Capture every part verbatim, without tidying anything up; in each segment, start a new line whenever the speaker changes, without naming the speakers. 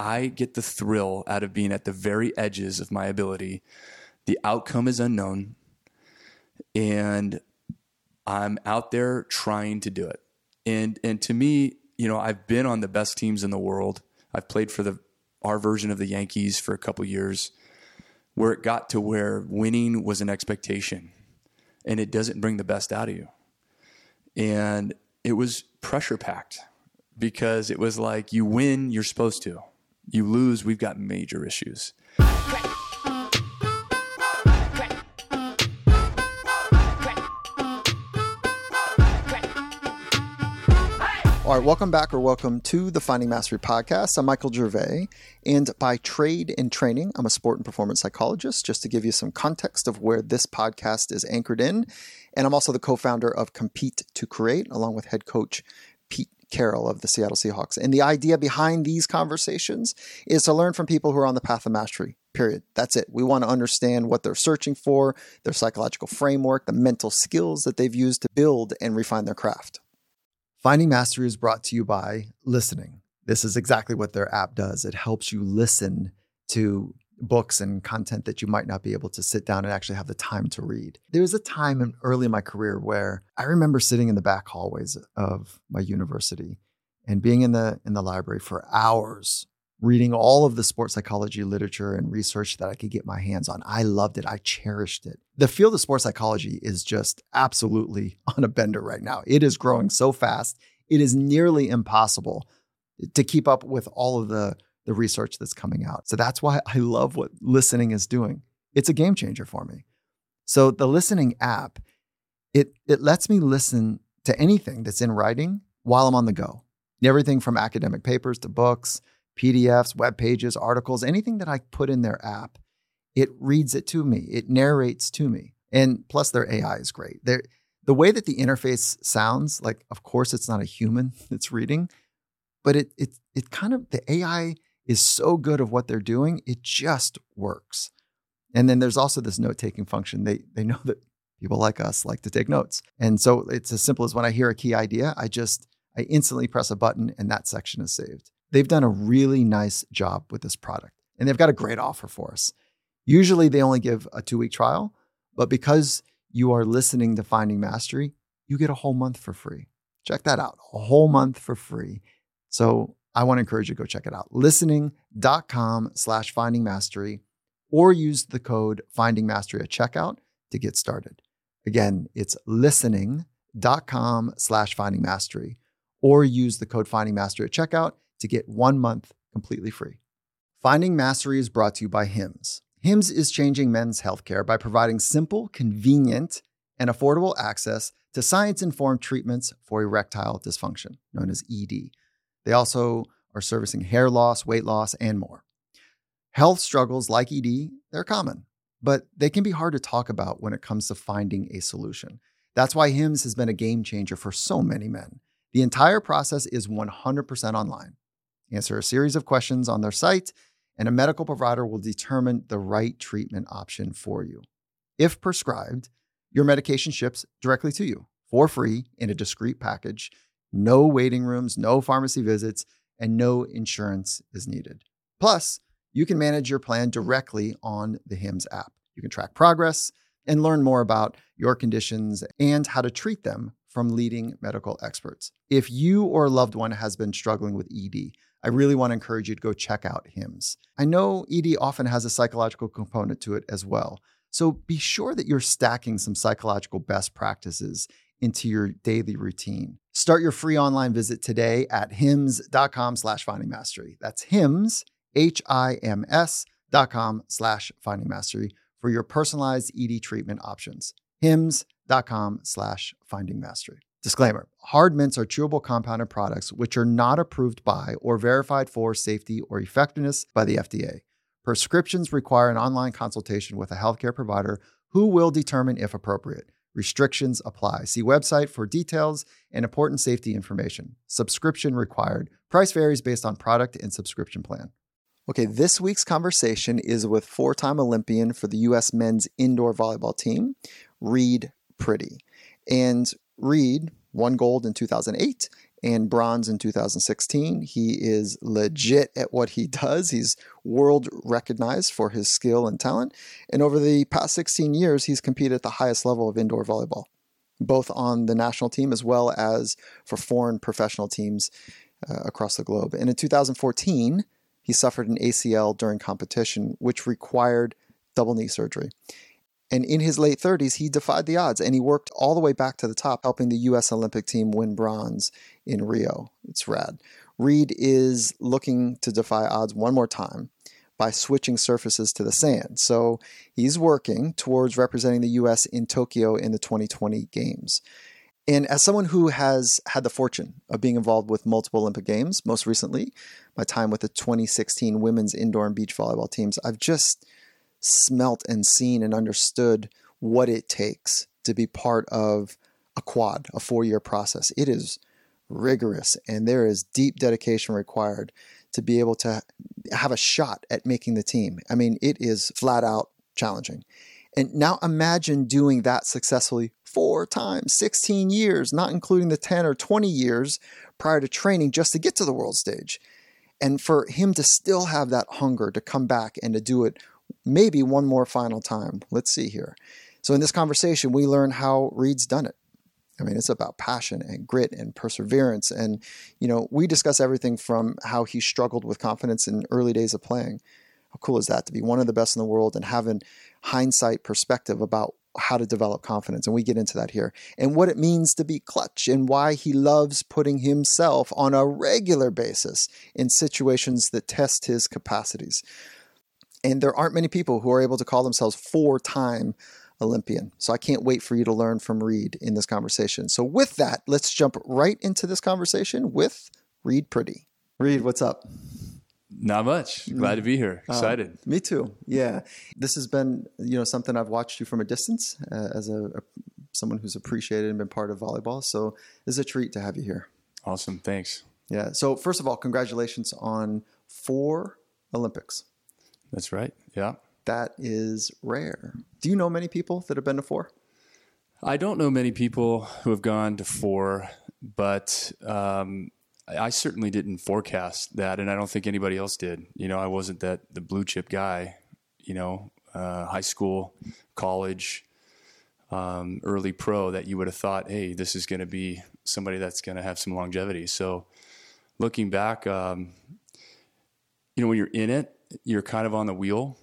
I get the thrill out of being at the very edges of my ability. The outcome is unknown, and I'm out there trying to do it. And and to me, you know, I've been on the best teams in the world. I've played for the our version of the Yankees for a couple years, where it got to where winning was an expectation, and it doesn't bring the best out of you. And it was pressure packed because it was like, you win, you're supposed to. You lose, we've got major issues.
All right, welcome back or welcome to the Finding Mastery podcast. I'm Michael Gervais, and by trade and training, I'm a sport and performance psychologist, just to give you some context of where this podcast is anchored in. And I'm also the co-founder of Compete to Create, along with head coach Pete Carroll of the Seattle Seahawks. And the idea behind these conversations is to learn from people who are on the path of mastery, period. That's it. We want to understand what they're searching for, their psychological framework, the mental skills that they've used to build and refine their craft. Finding Mastery is brought to you by listening. This is exactly what their app does. It helps you listen to books and content that you might not be able to sit down and actually have the time to read. There was a time in, early in my career where I remember sitting in the back hallways of my university and being in the in the library for hours, reading all of the sports psychology literature and research that I could get my hands on. I loved it. I cherished it. The field of sports psychology is just absolutely on a bender right now. It is growing so fast. It is nearly impossible to keep up with all of the, the research that's coming out. So that's why I love what listening is doing. It's a game changer for me. So the listening app, it, it lets me listen to anything that's in writing while I'm on the go. Everything from academic papers to books, P D Fs, web pages, articles, anything that I put in their app, it reads it to me. It narrates to me. And plus their A I is great. They're, the way that the interface sounds, like, of course, it's not a human that's reading, but it it it kind of, the A I is so good of what they're doing, it just works. And then there's also this note-taking function. They they know that people like us like to take notes. And so it's as simple as when I hear a key idea, I just, I instantly press a button and that section is saved. They've done a really nice job with this product, and they've got a great offer for us. Usually they only give a two-week trial, but because you are listening to Finding Mastery, you get a whole month for free. Check that out, a whole month for free. So I want to encourage you to go check it out. Listening.com slash Finding Mastery, or use the code Finding Mastery at checkout to get started. Again, it's listening.com slash Finding Mastery, or use the code Finding Mastery at checkout to get one month completely free. Finding Mastery is brought to you by Hims. Hims is changing men's healthcare by providing simple, convenient, and affordable access to science-informed treatments for erectile dysfunction, known as E D. They also are servicing hair loss, weight loss, and more. Health struggles like E D, they're common, but they can be hard to talk about when it comes to finding a solution. That's why Hims has been a game changer for so many men. The entire process is one hundred percent online. Answer a series of questions on their site, and a medical provider will determine the right treatment option for you. If prescribed, your medication ships directly to you for free in a discreet package. No waiting rooms, no pharmacy visits, and no insurance is needed. Plus, you can manage your plan directly on the Hims app. You can track progress and learn more about your conditions and how to treat them from leading medical experts. If you or a loved one has been struggling with E D, I really want to encourage you to go check out Hims. I know E D often has a psychological component to it as well. So be sure that you're stacking some psychological best practices into your daily routine. Start your free online visit today at hims.com slash finding mastery. That's Hims, H I M S dot com slash finding mastery for your personalized E D treatment options. Hims.com slash finding mastery. Disclaimer, hard mints are chewable compounded products which are not approved by or verified for safety or effectiveness by the F D A. Prescriptions require an online consultation with a healthcare provider who will determine if appropriate. Restrictions apply. See website for details and important safety information. Subscription required. Price varies based on product and subscription plan. Okay, this week's conversation is with four-time Olympian for the U S men's indoor volleyball team, Reid Priddy. And Reid won gold in two thousand eight and bronze in two thousand sixteen. He is legit at what he does. He's world recognized for his skill and talent. And over the past sixteen years, he's competed at the highest level of indoor volleyball, both on the national team as well as for foreign professional teams uh, across the globe. And in two thousand fourteen, he suffered an A C L during competition, which required double knee surgery. And in his late thirties, he defied the odds and he worked all the way back to the top, helping the U S Olympic team win bronze in Rio. It's rad. Reed is looking to defy odds one more time by switching surfaces to the sand. So he's working towards representing the U S in Tokyo in the twenty twenty games. And as someone who has had the fortune of being involved with multiple Olympic Games, most recently my time with the twenty sixteen women's indoor and beach volleyball teams, I've just smelt and seen and understood what it takes to be part of a quad, a four-year process. It is rigorous and there is deep dedication required to be able to have a shot at making the team. I mean, it is flat out challenging. And now imagine doing that successfully four times, sixteen years, not including the ten or twenty years prior to training just to get to the world stage. And for him to still have that hunger to come back and to do it maybe one more final time. Let's see here. So in this conversation, we learn how Reed's done it. I mean, it's about passion and grit and perseverance. And, you know, we discuss everything from how he struggled with confidence in early days of playing. How cool is that to be one of the best in the world and having hindsight perspective about how to develop confidence? And we get into that here. And what it means to be clutch and why he loves putting himself on a regular basis in situations that test his capacities. And there aren't many people who are able to call themselves four-time Olympian. So I can't wait for you to learn from Reed in this conversation. So with that, let's jump right into this conversation with Reed Priddy. Reed, what's up?
Not much. Glad to be here. Excited.
Uh, me too. Yeah. This has been, you know, something I've watched you from a distance uh, as a, a someone who's appreciated and been part of volleyball. So it's a treat to have you here.
Awesome. Thanks.
Yeah. So first of all, congratulations on four Olympics.
That's right. Yeah.
That is rare. Do you know many people that have been to four?
I don't know many people who have gone to four, but um, I certainly didn't forecast that, and I don't think anybody else did. You know, I wasn't that the blue chip guy. You know, uh, high school, college, um, early pro that you would have thought, hey, this is going to be somebody that's going to have some longevity. So, looking back, um, you know, when you're in it, you're kind of on the wheel.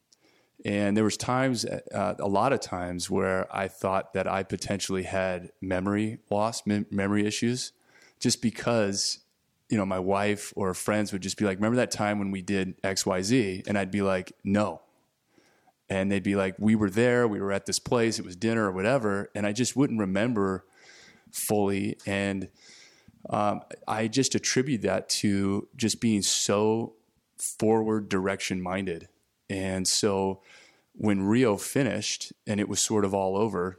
And there was times, uh, a lot of times where I thought that I potentially had memory loss, mem- memory issues, just because, you know, my wife or friends would just be like, remember that time when we did X, Y, Z? And I'd be like, no. And they'd be like, we were there, we were at this place, it was dinner or whatever. And I just wouldn't remember fully. And um, I just attribute that to just being so forward direction minded. And so when Rio finished and it was sort of all over,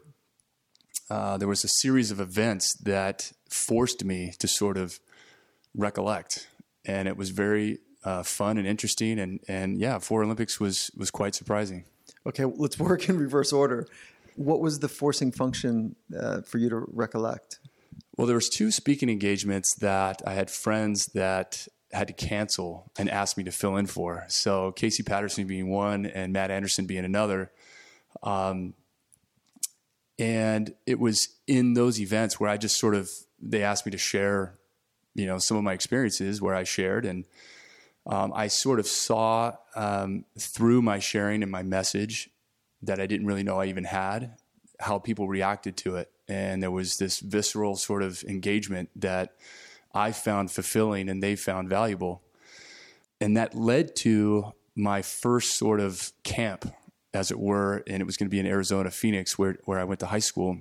uh, there was a series of events that forced me to sort of recollect. And it was very uh, fun and interesting. And, and yeah, four Olympics was, was quite surprising.
Okay, let's work in reverse order. What was the forcing function uh, for you to recollect?
Well, there was two speaking engagements that I had friends that had to cancel and ask me to fill in for. So Casey Patterson being one and Matt Anderson being another. Um, and it was in those events where I just sort of, they asked me to share, you know, some of my experiences where I shared. And um, I sort of saw um, through my sharing and my message that I didn't really know I even had, how people reacted to it. And there was this visceral sort of engagement that I found fulfilling and they found valuable. And that led to my first sort of camp, as it were, and it was going to be in Arizona, Phoenix, where, where I went to high school.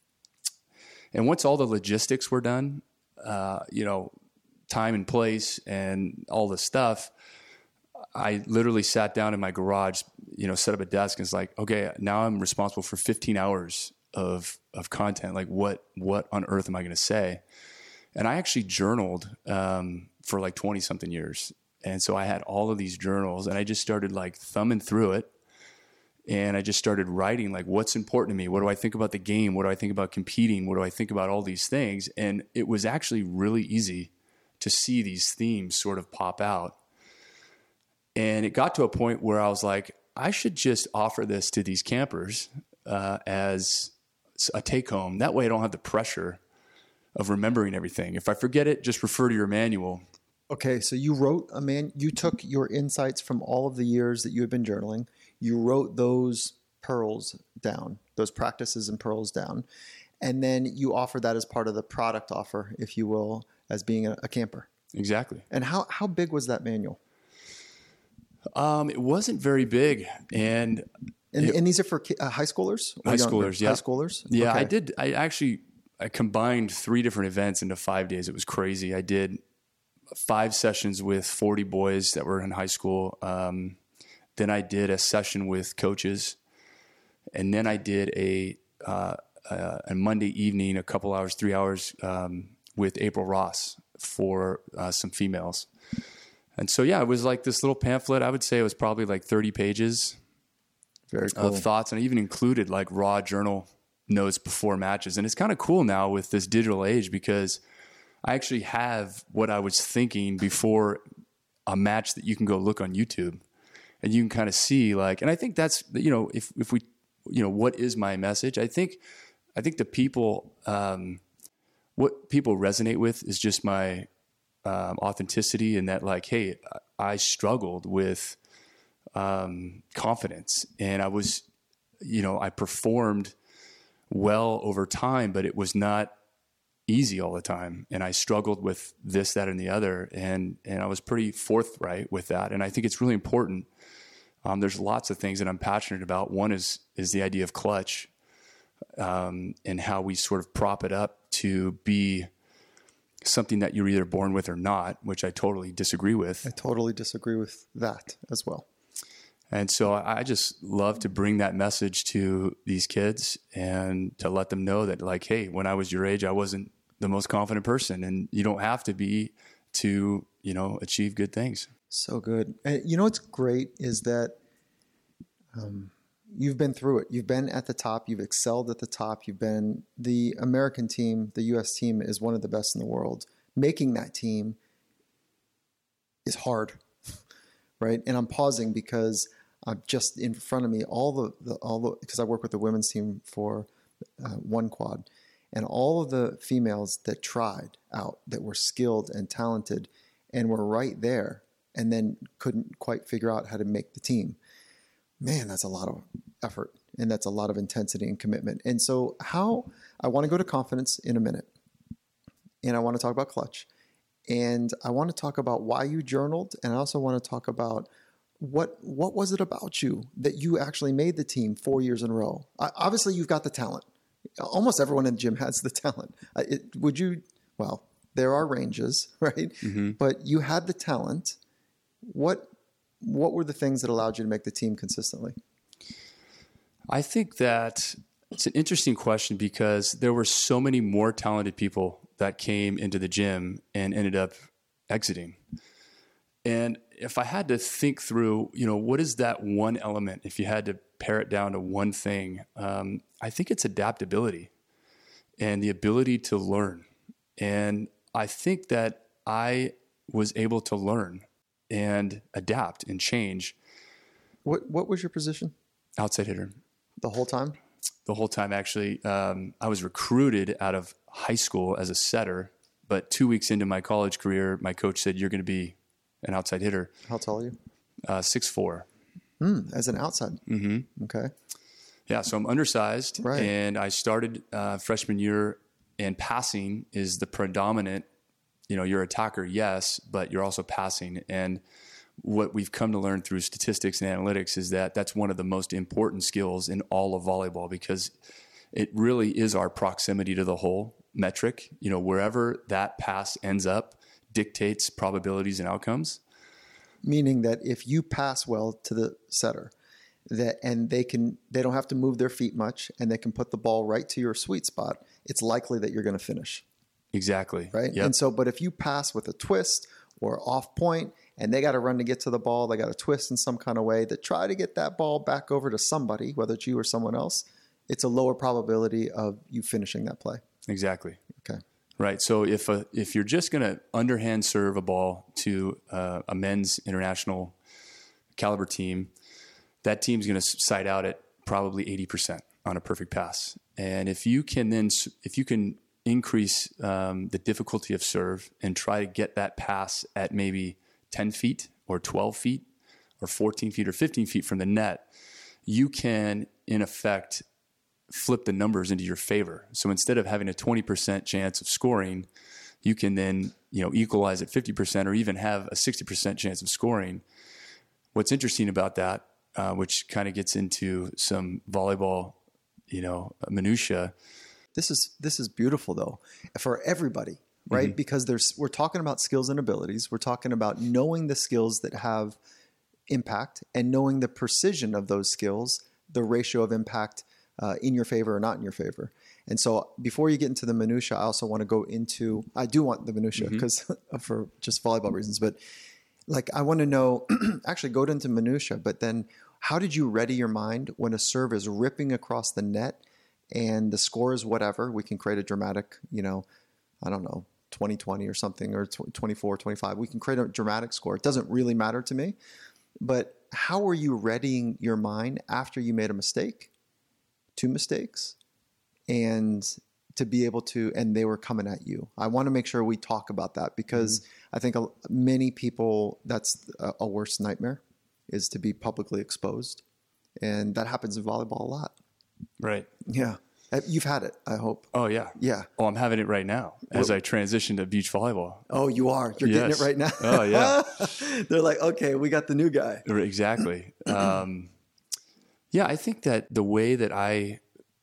And once all the logistics were done, uh, you know, time and place and all the stuff, I literally sat down in my garage, you know, set up a desk and was like, okay, now I'm responsible for fifteen hours of, of content. Like what, what on earth am I going to say? And I actually journaled um, for like twenty something years. And so I had all of these journals and I just started like thumbing through it. And I just started writing, like, what's important to me? What do I think about the game? What do I think about competing? What do I think about all these things? And it was actually really easy to see these themes sort of pop out. And it got to a point where I was like, I should just offer this to these campers uh, as a take home. That way I don't have the pressure of remembering everything. If I forget it, just refer to your manual.
Okay, so you wrote a man, you took your insights from all of the years that you had been journaling, you wrote those pearls down, those practices and pearls down, and then you offered that as part of the product offer, if you will, as being a, a camper.
Exactly.
And how, how big was that manual?
Um, it wasn't very big. And
And,
it,
and these are for ki- uh, high schoolers?
High schoolers, yeah.
High schoolers?
Yeah,
Okay.
I did. I actually, I combined three different events into five days. It was crazy. I did five sessions with forty boys that were in high school. Um, then I did a session with coaches. And then I did a, uh, uh, a Monday evening, a couple hours, three hours um, with April Ross for uh, some females. And so, yeah, it was like this little pamphlet. I would say it was probably like thirty pages
Very cool.
of thoughts. And I even included like raw journal notes before matches. And it's kind of cool now with this digital age because I actually have what I was thinking before a match that you can go look on YouTube. And you can kind of see like, and I think that's, you know, if, if we, you know, what is my message? I think, I think the people, um, what people resonate with is just my um, authenticity and that like, hey, I struggled with um, confidence and I was, you know, I performed well over time, but it was not easy all the time. And I struggled with this, that, and the other. And, and I was pretty forthright with that. And I think it's really important. Um, there's lots of things that I'm passionate about. One is, is the idea of clutch, um, and how we sort of prop it up to be something that you're either born with or not, which I totally disagree with.
I totally disagree with that as well.
And so I just love to bring that message to these kids and to let them know that like, hey, when I was your age, I wasn't the most confident person and you don't have to be to, you know, achieve good things.
So good. And you know what's great is that um, you've been through it. You've been at the top. You've excelled at the top. You've been the American team. The U S team is one of the best in the world. Making that team is hard, right? And I'm pausing because I'm just in front of me all the, the all the because I work with the women's team for uh, one quad, and all of the females that tried out that were skilled and talented and were right there and then couldn't quite figure out how to make the team. Man, that's a lot of effort and that's a lot of intensity and commitment. And so how I want to go to confidence in a minute, and I want to talk about clutch, and I want to talk about why you journaled, and I also want to talk about what what was it about you that you actually made the team four years in a row? I, obviously, you've got the talent. Almost everyone in the gym has the talent. Uh, it, would you? Well, there are ranges, right?
Mm-hmm.
But you had the talent. What what were the things that allowed you to make the team consistently?
I think that it's an interesting question because there were so many more talented people that came into the gym and ended up exiting. And if I had to think through, you know, what is that one element, if you had to pare it down to one thing, um, I think it's adaptability and the ability to learn. And I think that I was able to learn and adapt and change.
What what was your position?
Outside hitter.
The whole time?
The whole time, actually. Um, I was recruited out of high school as a setter, but two weeks into my college career, my coach said, you're going to be an outside hitter.
How tall are you?
Uh, six foot four.
Mm, as an outside.
Mm-hmm.
Okay.
Yeah, so I'm undersized,
right.
And I started uh, freshman year, and passing is the predominant, you know, you're an attacker, yes, but you're also passing. And what we've come to learn through statistics and analytics is that that's one of the most important skills in all of volleyball because it really is our proximity to the hole metric. You know, wherever that pass ends up dictates probabilities and outcomes.
Meaning that if you pass well to the setter, that and they can they don't have to move their feet much and they can put the ball right to your sweet spot, it's likely that you're going to finish.
Exactly.
Right.
Yep.
And so, but if you pass with a twist or off point and they got to run to get to the ball. They got to twist in some kind of way to try to get that ball back over to somebody, whether it's you or someone else. It's a lower probability of you finishing that play.
Exactly.
Okay.
Right. So if a, if you're just going to underhand serve a ball to uh, a men's international caliber team, that team's going to side out at probably eighty percent on a perfect pass. And if you can then, if you can increase um, the difficulty of serve and try to get that pass at maybe ten feet or twelve feet or fourteen feet or fifteen feet from the net, you can in effect flip the numbers into your favor. So instead of having a twenty percent chance of scoring, you can then, you know, equalize at fifty percent or even have a sixty percent chance of scoring. What's interesting about that, uh, which kind of gets into some volleyball, you know, minutia.
This is this is beautiful though for everybody, right? Mm-hmm. Because there's we're talking about skills and abilities. We're talking about knowing the skills that have impact and knowing the precision of those skills, the ratio of impact uh, in your favor or not in your favor. And so before you get into the minutia, I also want to go into, I do want the minutia because mm-hmm. for just volleyball reasons, but like I want to know, actually go into minutia, but then how did you ready your mind when a serve is ripping across the net and the score is whatever? We can create a dramatic, you know, I don't know, twenty twenty or something, or twenty-four twenty-five. We can create a dramatic score. It doesn't really matter to me. But how are you readying your mind after you made a mistake, two mistakes, and to be able to, and they were coming at you? I want to make sure we talk about that because mm-hmm. I think many people, that's a, a worse nightmare, is to be publicly exposed. And that happens in volleyball a lot.
Right.
Yeah. You've had it, I hope.
Oh, yeah.
Yeah.
Oh, I'm having it right now as I transition to beach volleyball.
Oh, you are? You're yes. getting it right now?
Oh, yeah.
They're like, okay, we got the new guy.
Exactly. um, yeah, I think that the way that I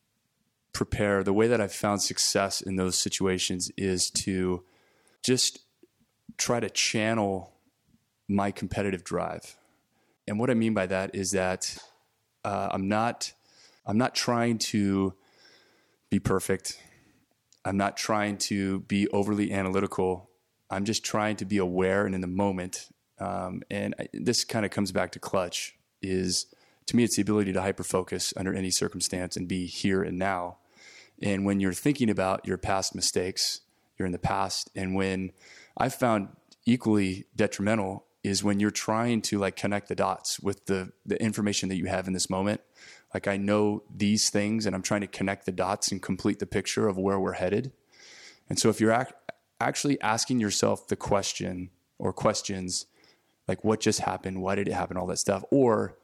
prepare, the way that I've found success in those situations is to just try to channel my competitive drive. And what I mean by that is that uh, I'm not, I'm not trying to be perfect. I'm not trying to be overly analytical. I'm just trying to be aware and in the moment. Um, and I, this kind of comes back to clutch is, to me, it's the ability to hyper-focus under any circumstance and be here and now. And when you're thinking about your past mistakes, you're in the past. And when I found equally detrimental is when you're trying to like connect the dots with the, the information that you have in this moment. Like I know these things and I'm trying to connect the dots and complete the picture of where we're headed. And so if you're ac- actually asking yourself the question or questions, like what just happened? Why did it happen? All that stuff. Or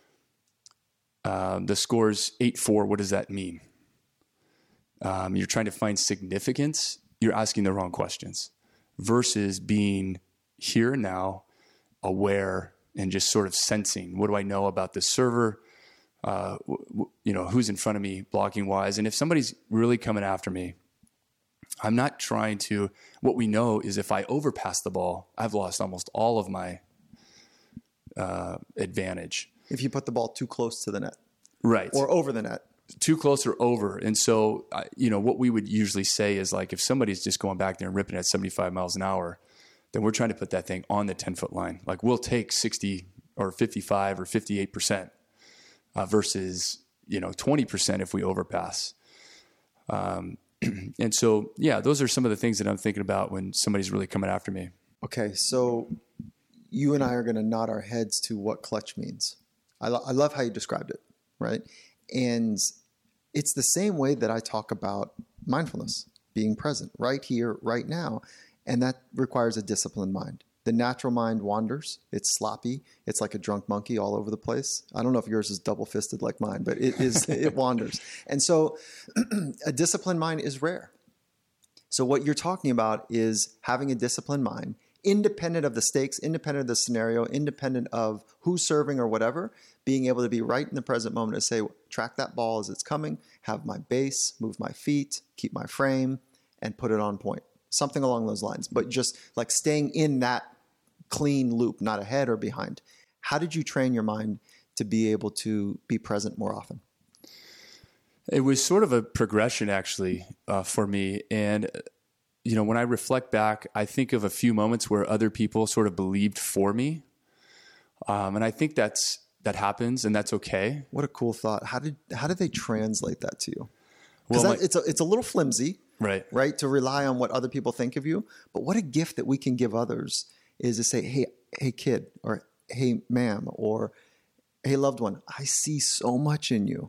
um, the score's eight four. What does that mean? Um, you're trying to find significance. You're asking the wrong questions versus being here and now, aware and just sort of sensing, what do I know about this server? Uh, w- you know, who's in front of me blocking wise. And if somebody's really coming after me, I'm not trying to, what we know is if I overpass the ball, I've lost almost all of my uh, advantage.
If you put the ball too close to the net.
Right.
Or over the net.
Too close or over. And so, uh, you know, what we would usually say is like, if somebody's just going back there and ripping at seventy-five miles an hour, then we're trying to put that thing on the ten foot line. Like we'll take sixty or fifty-five or fifty-eight percent. Uh, versus, you know, twenty percent if we overpass. Um, and so, yeah, those are some of the things that I'm thinking about when somebody's really coming after me.
Okay, so you and I are going to nod our heads to what clutch means. I, lo- I love how you described it, right? And it's the same way that I talk about mindfulness, being present right here, right now. And that requires a disciplined mind. The natural mind wanders. It's sloppy. It's like a drunk monkey all over the place. I don't know if yours is double fisted like mine, but it is, it wanders. And so a disciplined mind is rare. So what you're talking about is having a disciplined mind, independent of the stakes, independent of the scenario, independent of who's serving or whatever, being able to be right in the present moment to say, track that ball as it's coming, have my base, move my feet, keep my frame, and put it on point. Something along those lines, but just like staying in that clean loop, not ahead or behind. How did you train your mind to be able to be present more often?
It was sort of a progression actually uh, for me. And you know, when I reflect back, I think of a few moments where other people sort of believed for me. Um, and I think that's, that happens and that's okay.
What a cool thought. How did, how did they translate that to you?
Well,
Because
my-
it's a, it's a little flimsy,
right.
right? To rely on what other people think of you. But what a gift that we can give others is to say, hey, hey kid, or hey ma'am, or hey loved one, I see so much in you.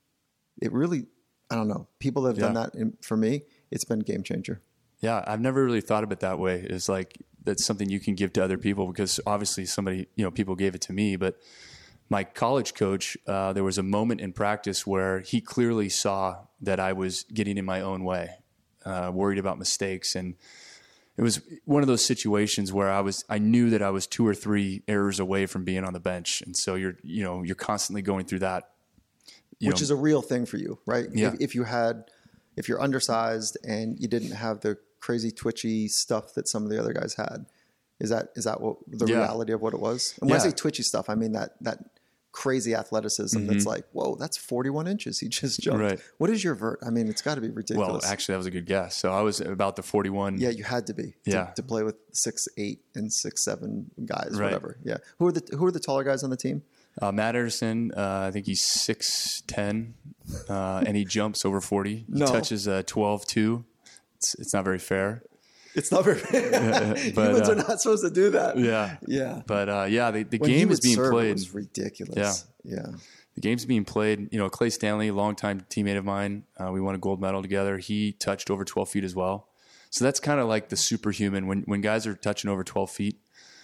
It really, I don't know. People that have
Yeah.
done that in, for me, it's been a game changer.
Yeah, I've never really thought of it that way. It's like that's something you can give to other people because obviously somebody, you know, people gave it to me. But my college coach, uh, there was a moment in practice where he clearly saw that I was getting in my own way, uh, worried about mistakes. And it was one of those situations where I was, I knew that I was two or three errors away from being on the bench. And so you're, you know, you're constantly going through that. You
Which
know,
is a real thing for you, right?
Yeah.
If, if you had, if you're undersized and you didn't have the crazy twitchy stuff that some of the other guys had, is that is that what the
Yeah.
reality of what it was? And when I
Yeah.
say twitchy stuff, I mean that that crazy athleticism that's like, whoa, that's forty-one inches he just jumped.
Right.
What is your vert? I mean, it's got to be
well,
ridiculous.
actually, that was a good guess. So I was about the forty-one.
yeah, you had to be to,
Yeah.
to play with six eight and six seven guys,
Right.
whatever. Yeah. Who are the who are the taller guys on the team?
Uh, Matt Anderson, uh, I think he's six ten, uh, and he jumps over forty. He
No.
touches uh, twelve two. It's, it's not very fair.
It's not very.
but,
Humans
uh,
are not supposed to do that.
Yeah.
Yeah.
But uh, yeah, the, the
When he
game is
would
being
serve,
played.
It was ridiculous. Yeah.
The game's being played. You know, Clay Stanley, longtime teammate of mine, uh, we won a gold medal together. He touched over twelve feet as well. So that's kind of like the superhuman when when guys are touching over twelve feet.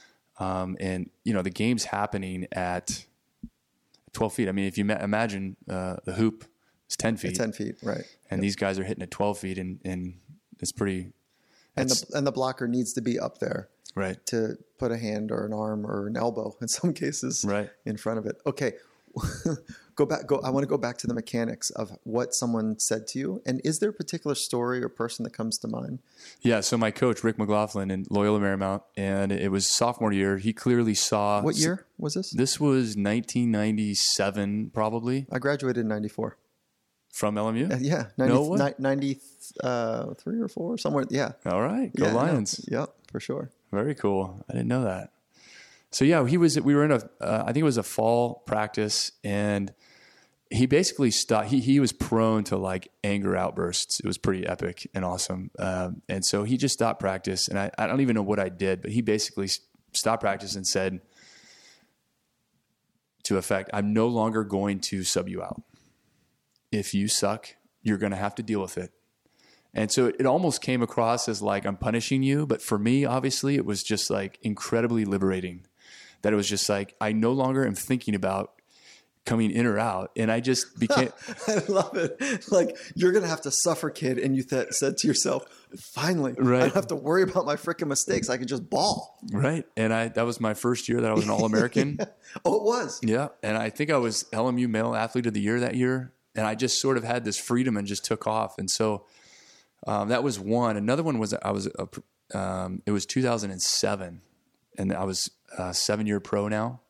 Um, and you know, the game's happening at twelve feet. I mean, if you ma- imagine uh, the hoop is ten feet,
At ten feet, right?
and these guys are hitting at twelve feet, and, and it's pretty.
And
That's,
the and the blocker needs to be up there
right.
to put a hand or an arm or an elbow in some cases
Right.
in front of it. Okay. go back go I want to go back to the mechanics of what someone said to you. And is there a particular story or person that comes to mind?
Yeah. So my coach, Rick McLaughlin in Loyola Marymount, and it was sophomore year. He clearly saw.
What year was this?
This was nineteen ninety-seven, probably,
I graduated in ninety-four.
from L M U.
Uh, yeah,
No way.
ninety, ninety-three or four somewhere. Yeah.
All right. Go
yeah,
Lions.
No, yep, for sure.
Very cool. I didn't know that. So yeah, he was. We were in a. Uh, I think it was a fall practice, and he basically stopped. He he was prone to like anger outbursts. It was pretty epic and awesome. Um, and so he just stopped practice, and I, I don't even know what I did, but he basically stopped practice and said, to effect, "I'm no longer going to sub you out. If you suck, you're going to have to deal with it." And so it almost came across as like I'm punishing you. But for me, obviously, it was just like incredibly liberating that it was just like I no longer am thinking about coming in or out. And I just became.
I love it. Like, you're going to have to suffer, kid. And you th- said to yourself, finally, I
Right.
don't have to worry about my freaking mistakes. I can just ball.
Right. And I that was my first year that I was an All-American.
Oh, it was.
Yeah. And I think I was L M U Male Athlete of the Year that year. And I just sort of had this freedom and just took off. And so um, that was one. Another one was I was a, um, it was two thousand seven, and I was a seven-year pro now.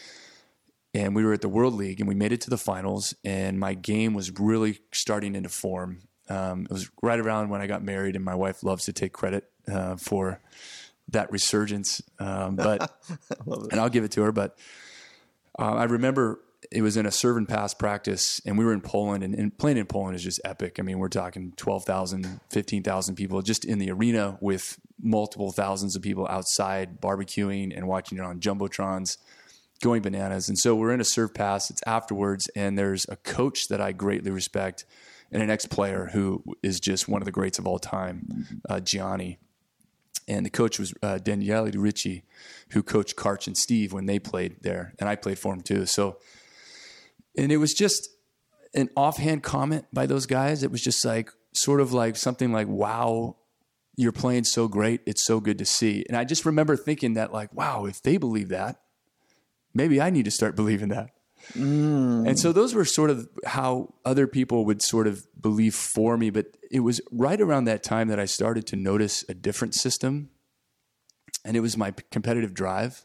And we were at the World League, and we made it to the finals. And my game was really starting into form. Um, it was right around when I got married, and my wife loves to take credit uh, for that resurgence. Um, but
I love it.
and I'll give it to her. But uh, I remember it was in a serve and pass practice, and we were in Poland, and, and playing in Poland is just epic. I mean, we're talking twelve thousand, fifteen thousand people just in the arena with multiple thousands of people outside barbecuing and watching it on Jumbotrons, going bananas. And so we're in a serve pass. It's afterwards, and there's a coach that I greatly respect and an ex-player who is just one of the greats of all time, uh, Gianni. And the coach was uh, Daniele Ricci, who coached Karch and Steve when they played there. And I played for him too. So, and it was just an offhand comment by those guys. It was just like, sort of like something like, wow, you're playing so great. It's so good to see. And I just remember thinking that like, wow, if they believe that, maybe I need to start believing that. Mm. And so those were sort of how other people would sort of believe for me. But it was right around that time that I started to notice a different system. And it was my competitive drive.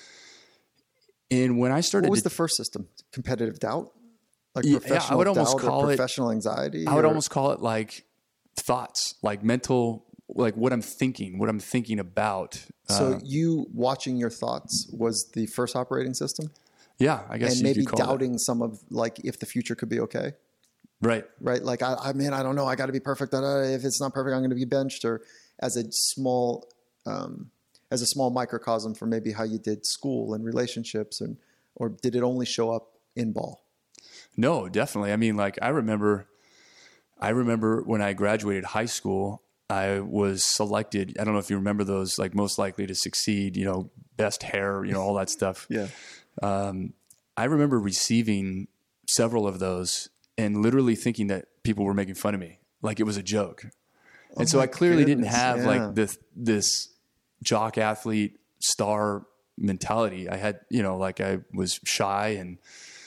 And when I started,
What was
to,
the first system? Competitive doubt? Like
Yeah,
professional
I would almost
doubt
call
or
it-
professional anxiety?
I would
or-
almost call it like thoughts, like mental like what I'm thinking, what I'm thinking about.
So
uh,
you watching your thoughts was the first operating system?
yeah, I guess
And
you
maybe
could call
doubting
that.
some of like if the future could be okay,
Right.
right? Like, I, I mean, I don't know. I got to be perfect. Uh, If it's not perfect, I'm going to be benched. Or as a small, um, as a small microcosm for maybe how you did school and relationships, and or did it only show up in ball?
No, definitely. I mean, like I remember, I remember when I graduated high school, I was selected. I don't know if you remember those, like most likely to succeed, you know, best hair, you know, all that stuff.
Yeah.
Um, I remember receiving several of those and literally thinking that people were making fun of me, like it was a joke. And
Oh
so
my
I clearly didn't
goodness,
have
yeah.
like this, this jock athlete star mentality. I had, you know, like I was shy and,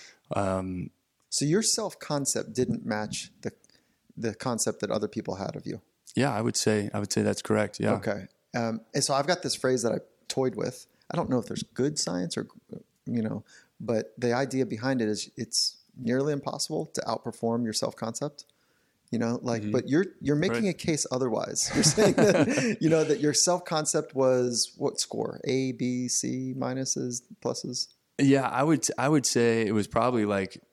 um,
So your self-concept didn't match the the concept that other people had of you.
yeah, I would say, I would say that's correct. Yeah.
Okay. Um, and so I've got this phrase that I toyed with. I don't know if there's good science or, you know, but the idea behind it is it's nearly impossible to outperform your self-concept. You know, like,
Mhm.
but you're you're making
Right.
a case otherwise. You're saying that, you know, that your self-concept was what score? A, B, C, minuses, pluses?
Yeah, I would, I would say it was probably like,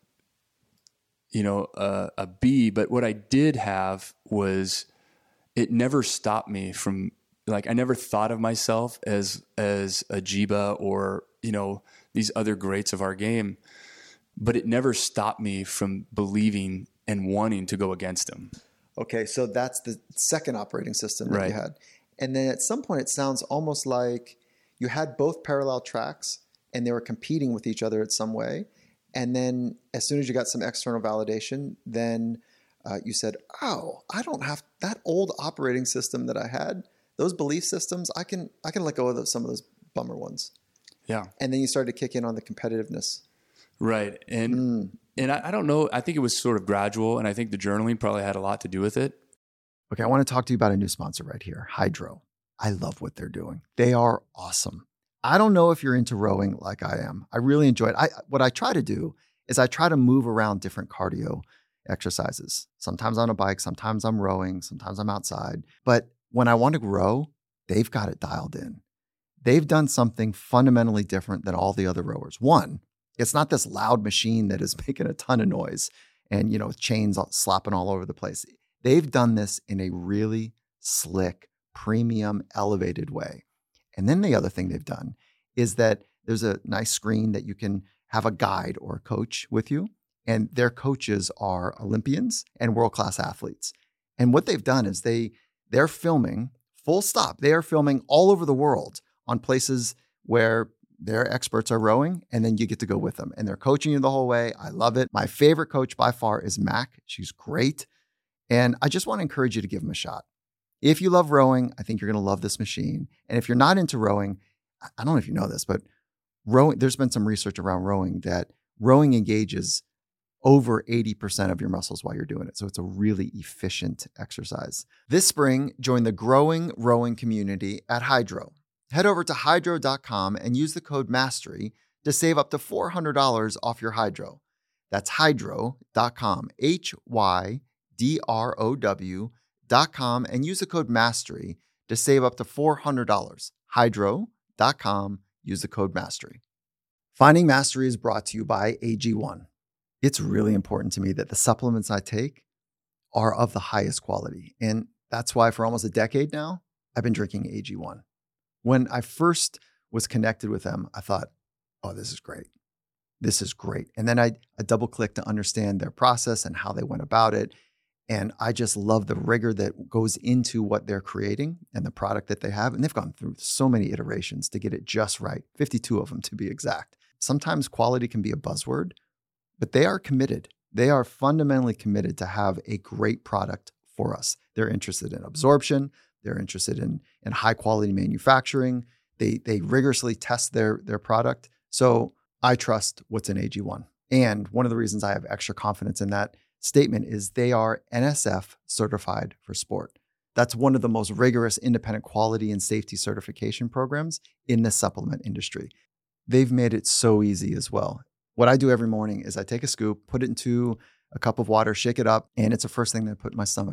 you know, uh, a B, but what I did have was it never stopped me from like, I never thought of myself as, as a Jiba or, you know, these other greats of our game, but it never stopped me from believing and wanting to go against them.
Okay, so that's the second operating system that
Right.
you had. And then at some point, it sounds almost like you had both parallel tracks and they were competing with each other in some way. And then as soon as you got some external validation, then uh, you said, oh, I don't have that old operating system that I had, those belief systems, I can I can let go of those, some of those bummer ones.
Yeah.
And then you started to kick in on the competitiveness.
Right. And,
Mm.
and I, I don't know, I think it was sort of gradual, and I think the journaling probably had a lot to do with it.
Okay, I want to talk to you about a new sponsor right here, Hydrow. I love what they're doing. They are awesome. I don't know if you're into rowing like I am. I really enjoy it. I, what I try to do is I try to move around different cardio exercises. Sometimes on a bike, sometimes I'm rowing, sometimes I'm outside. But when I want to row, they've got it dialed in. They've done something fundamentally different than all the other rowers. One, it's not this loud machine that is making a ton of noise and, you know, chains slapping all over the place. They've done this in a really slick, premium, elevated way. And then the other thing they've done is that there's a nice screen that you can have a guide or a coach with you. And their coaches are Olympians and world-class athletes. And what they've done is they, they're filming, full stop, they are filming all over the world on places where their experts are rowing, and then you get to go with them. And they're coaching you the whole way. I love it. My favorite coach by far is Mac. She's great. And I just want to encourage you to give them a shot. If you love rowing, I think you're going to love this machine. And if you're not into rowing, I don't know if you know this, but rowing, there's been some research around rowing that rowing engages over eighty percent of your muscles while you're doing it. So it's a really efficient exercise. This spring, join the growing rowing community at Hydrow. Head over to hydrow dot com and use the code MASTERY to save up to four hundred dollars off your Hydrow. That's hydrow dot com, H Y D R O W dot com, and use the code MASTERY to save up to four hundred dollars. hydrow dot com, use the code MASTERY. Finding Mastery is brought to you by A G one. It's really important to me that the supplements I take are of the highest quality. And that's why for almost a decade now, I've been drinking A G one. When I first was connected with them, I thought, oh, this is great. This is great. And then I, I double clicked to understand their process and how they went about it. And I just love the rigor that goes into what they're creating and the product that they have. And they've gone through so many iterations to get it just right, fifty-two of them to be exact. Sometimes quality can be a buzzword, but they are committed. They are fundamentally committed to have a great product for us. They're interested in absorption. They're interested in, in high quality manufacturing. They, they rigorously test their, their product. So I trust what's in A G one. And one of the reasons I have extra confidence in that statement is they are N S F certified for sport. That's one of the most rigorous independent quality and safety certification programs in the supplement industry. They've made it so easy as well. What I do every morning is I take a scoop, put it into a cup of water, shake it up, and it's the first thing that I put in my stomach.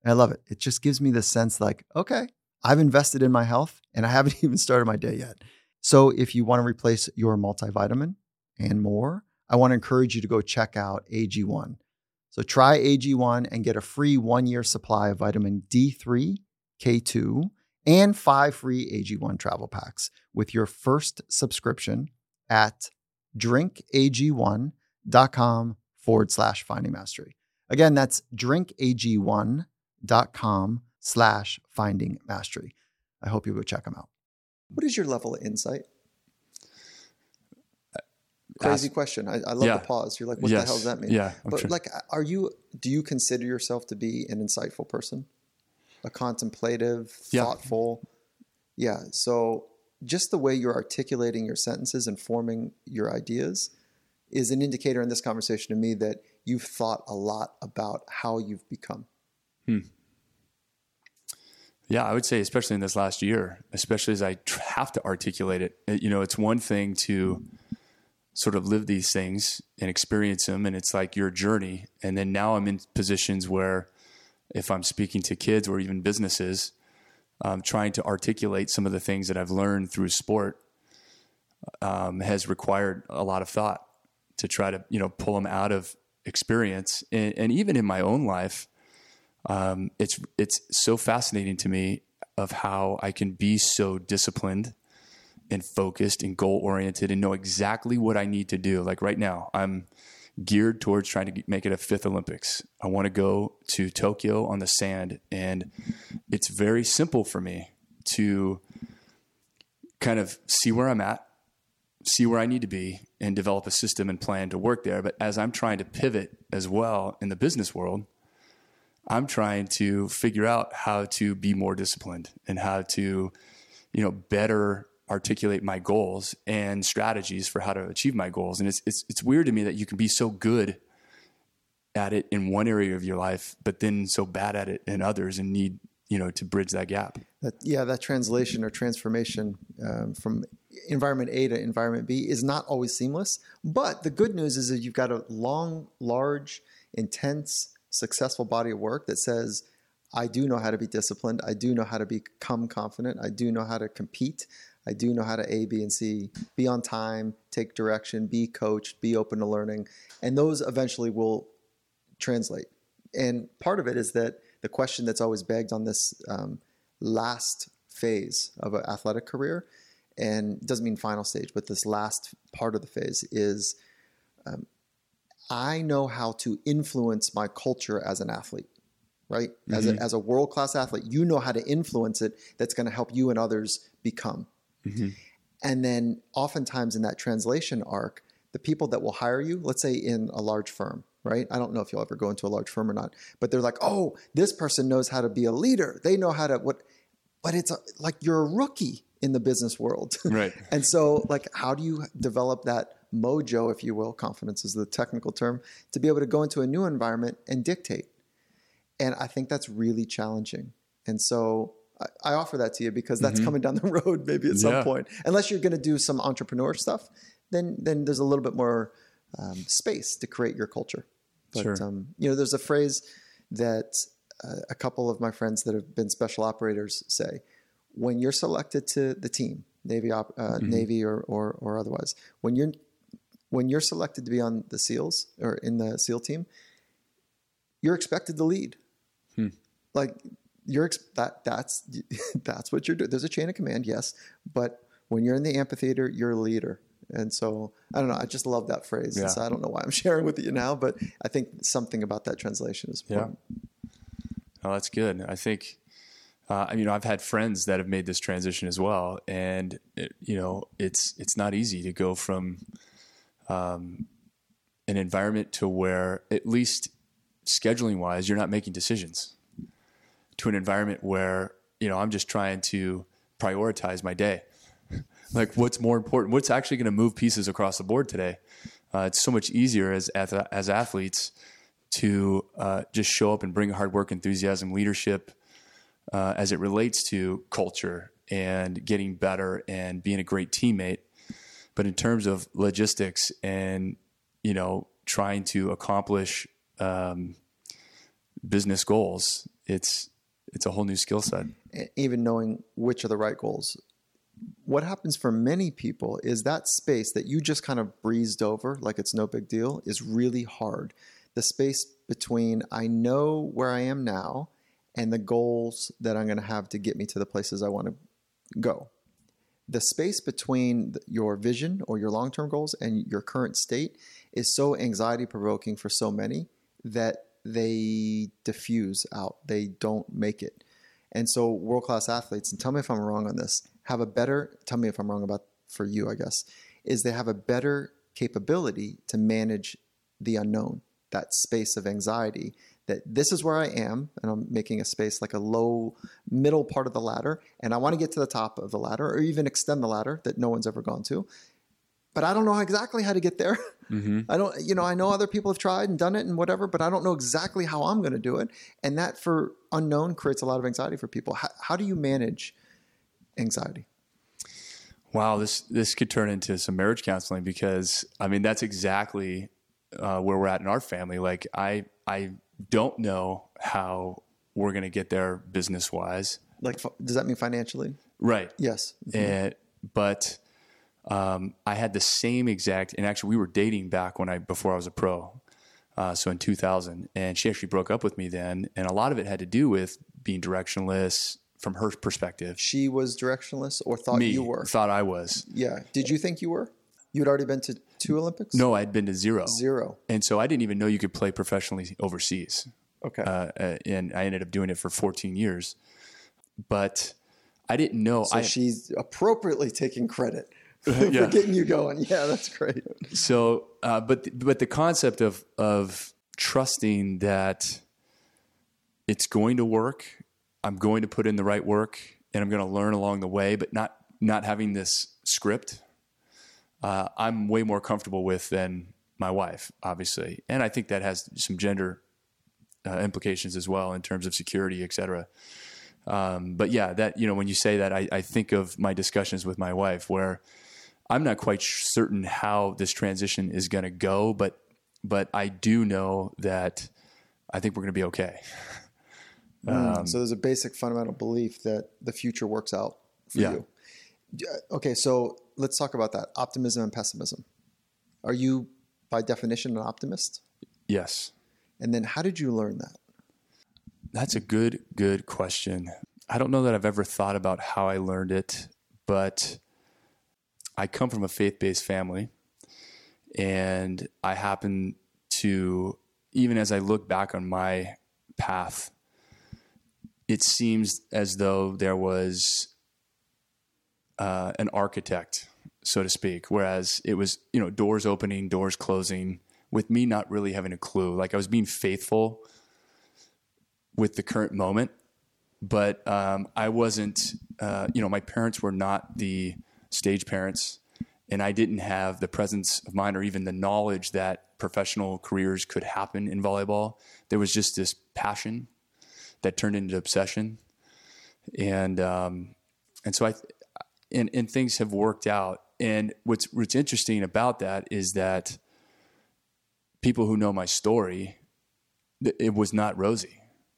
I love it. It just gives me the sense like, okay, I've invested in my health and I haven't even started my day yet. So if you want to replace your multivitamin and more, I want to encourage you to go check out A G one. So try A G one and get a free one-year supply of vitamin D three, K two, and five free A G one travel packs with your first subscription at drinkag1.com forward slash finding mastery. Again, that's drinkag1.com slash finding mastery. I hope you go check them out. What is your level of insight? Crazy Ask, question. I, I love
yeah.
the pause. You're like, what
yes.
the hell does that mean?
Yeah, I'm
but
sure.
like, are you, do you consider yourself to be an insightful person? A contemplative,
yeah.
thoughtful? Yeah. So just the way you're articulating your sentences and forming your ideas is an indicator in this conversation to me that you've thought a lot about how you've become.
Hmm. Yeah, I would say, especially in this last year, especially as I have to articulate it. You know, it's one thing to sort of live these things and experience them, and it's like your journey. And then now I'm in positions where if I'm speaking to kids or even businesses, um, trying to articulate some of the things that I've learned through sport um, has required a lot of thought to try to, you know, pull them out of experience. And, and even in my own life, um, it's it's so fascinating to me of how I can be so disciplined and focused and goal oriented and know exactly what I need to do. Like right now, I'm geared towards trying to make it a fifth Olympics. I want to go to Tokyo on the sand, and it's very simple for me to kind of see where I'm at, see where I need to be, and develop a system and plan to work there. But as I'm trying to pivot as well in the business world, I'm trying to figure out how to be more disciplined and how to, you know, better articulate my goals and strategies for how to achieve my goals. And it's, it's, it's weird to me that you can be so good at it in one area of your life, but then so bad at it in others and need, you know, to bridge that gap.
That, yeah, that translation or transformation um, from environment A to environment B is not always seamless. But the good news is that you've got a long, large, intense, successful body of work that says, I do know how to be disciplined. I do know how to become confident. I do know how to compete. I do know how to A, B, and C, be on time, take direction, be coached, be open to learning. And those eventually will translate. And part of it is that the question that's always begged on this um, last phase of an athletic career, and it doesn't mean final stage, but this last part of the phase is, um, I know how to influence my culture as an athlete, right? Mm-hmm. As a, as a world-class athlete, you know how to influence it. That's going to help you and others become. Mm-hmm. And then oftentimes in that translation arc, the people that will hire you, let's say in a large firm, right? I don't know if you'll ever go into a large firm or not, but they're like, oh, this person knows how to be a leader. They know how to what, but it's a, like you're a rookie in the business world.
Right.
And so like, how do you develop that mojo, if you will, confidence is the technical term, to be able to go into a new environment and dictate? And I think that's really challenging. And so I, I offer that to you because that's mm-hmm. coming down the road maybe at some yeah. point. Unless you're going to do some entrepreneur stuff, then then there's a little bit more um, space to create your culture. But,
sure.
um, you know, there's a phrase that uh, a couple of my friends that have been special operators say, when you're selected to the team, Navy, op, uh, mm-hmm. Navy or, or or otherwise, when you're when you're selected to be on the SEALs or in the SEAL team, you're expected to lead. Hmm. Like you're ex- that that's that's what you're doing. There's a chain of command, yes, but when you're in the amphitheater, you're a leader. And so I don't know. I just love that phrase. Yeah. So I don't know why I'm sharing with you now, but I think something about that translation is important.
Yeah. Oh, that's good. I think. Uh, you know, I've had friends that have made this transition as well, and it, you know, it's it's not easy to go from um, an environment to where, at least scheduling wise, you're not making decisions, to an environment where, you know, I'm just trying to prioritize my day. Like, what's more important? What's actually going to move pieces across the board today? Uh, it's so much easier as as athletes to uh, just show up and bring hard work, enthusiasm, leadership. Uh, as it relates to culture and getting better and being a great teammate. But in terms of logistics and, you know, trying to accomplish um, business goals, it's, it's a whole new skill set.
Even knowing which are the right goals. What happens for many people is that space that you just kind of breezed over, like it's no big deal, is really hard. The space between I know where I am now and the goals that I'm going to have to get me to the places I want to go. The space between your vision or your long-term goals and your current state is so anxiety provoking for so many that they diffuse out. They don't make it. And so world-class athletes, and tell me if I'm wrong on this, have a better, tell me if I'm wrong about for you, I guess, is they have a better capability to manage the unknown, that space of anxiety, that this is where I am, and I'm making a space like a low middle part of the ladder, and I want to get to the top of the ladder or even extend the ladder that no one's ever gone to. But I don't know exactly how to get there. Mm-hmm. I don't, you know, I know other people have tried and done it and whatever, but I don't know exactly how I'm going to do it. And that for unknown creates a lot of anxiety for people. How, how do you manage anxiety?
Wow, this this could turn into some marriage counseling because I mean that's exactly uh, where we're at in our family. Like I I don't know how we're going to get there business wise.
Like, does that mean financially?
Right.
Yes. Mm-hmm.
And, but um, I had the same exact, and actually we were dating back when I before I was a pro. Uh, so in two thousand, and she actually broke up with me then, and a lot of it had to do with being directionless. From her perspective,
she was directionless or thought
Me,
you were?
Thought I was.
Yeah. Did you think you were? You had already been to two Olympics?
No, I'd been to zero.
Zero.
And so I didn't even know you could play professionally overseas.
Okay.
Uh, and I ended up doing it for fourteen years. But I didn't know.
So
I,
she's appropriately taking credit for
yeah.
getting you going. Yeah, that's great.
So, uh, but but the concept of of trusting that it's going to work. I'm going to put in the right work and I'm going to learn along the way, but not, not having this script, uh, I'm way more comfortable with than my wife, obviously. And I think that has some gender uh, implications as well in terms of security, et cetera. Um, but yeah, that, you know, when you say that, I, I think of my discussions with my wife where I'm not quite certain how this transition is going to go, but, but I do know that I think we're going to be okay.
Um, so there's a basic fundamental belief that the future works out for
yeah.
you. Okay, so let's talk about that. Optimism and pessimism. Are you, by definition, an optimist?
Yes.
And then how did you learn that?
That's a good, good question. I don't know that I've ever thought about how I learned it, but I come from a faith-based family, and I happen to, even as I look back on my path, it seems as though there was uh, an architect, so to speak, whereas it was, you know, doors opening, doors closing, with me not really having a clue. Like I was being faithful with the current moment, but um, I wasn't, uh, you know, my parents were not the stage parents, and I didn't have the presence of mind or even the knowledge that professional careers could happen in volleyball. There was just this passion that turned into obsession. And, um, and so I, and, and things have worked out. And what's, what's interesting about that is that people who know my story, it was not rosy.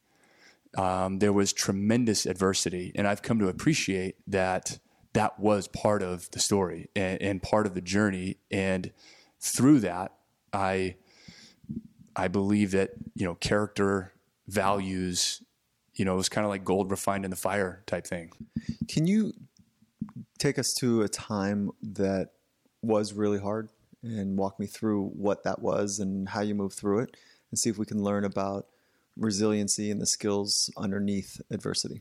Um, there was tremendous adversity, and I've come to appreciate that that was part of the story and, and part of the journey. And through that, I, I believe that, you know, character, values, you know, it was kind of like gold refined in the fire type thing.
Can you take us to a time that was really hard and walk me through what that was and how you moved through it, and see if we can learn about resiliency and the skills underneath adversity?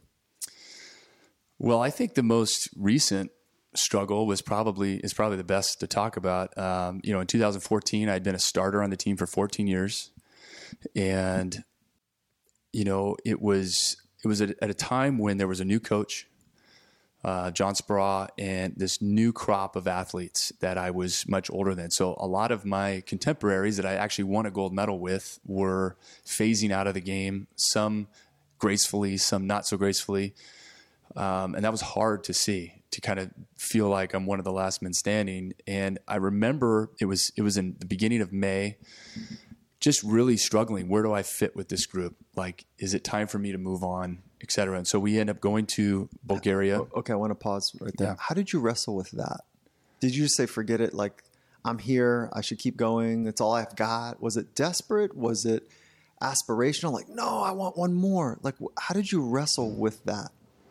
Well, I think the most recent struggle was probably, is probably the best to talk about. Um, you know, in two thousand fourteen, I'd been a starter on the team for fourteen years, and you know, it was it was at, at a time when there was a new coach, uh, John Speraw, and this new crop of athletes that I was much older than. So a lot of my contemporaries that I actually won a gold medal with were phasing out of the game, some gracefully, some not so gracefully. Um, and that was hard to see, to kind of feel like I'm one of the last men standing. And I remember it was it was in the beginning of May. just really struggling. Where do I fit with this group? Like, is it time for me to move on, et cetera? And so we end up going to Bulgaria.
Okay, I want to pause right there.
Yeah.
How did you wrestle with that? Did you just say, forget it, like, I'm here, I should keep going, that's all I've got? Was it desperate? Was it aspirational? Like, no, I want one more. Like, how did you wrestle with that?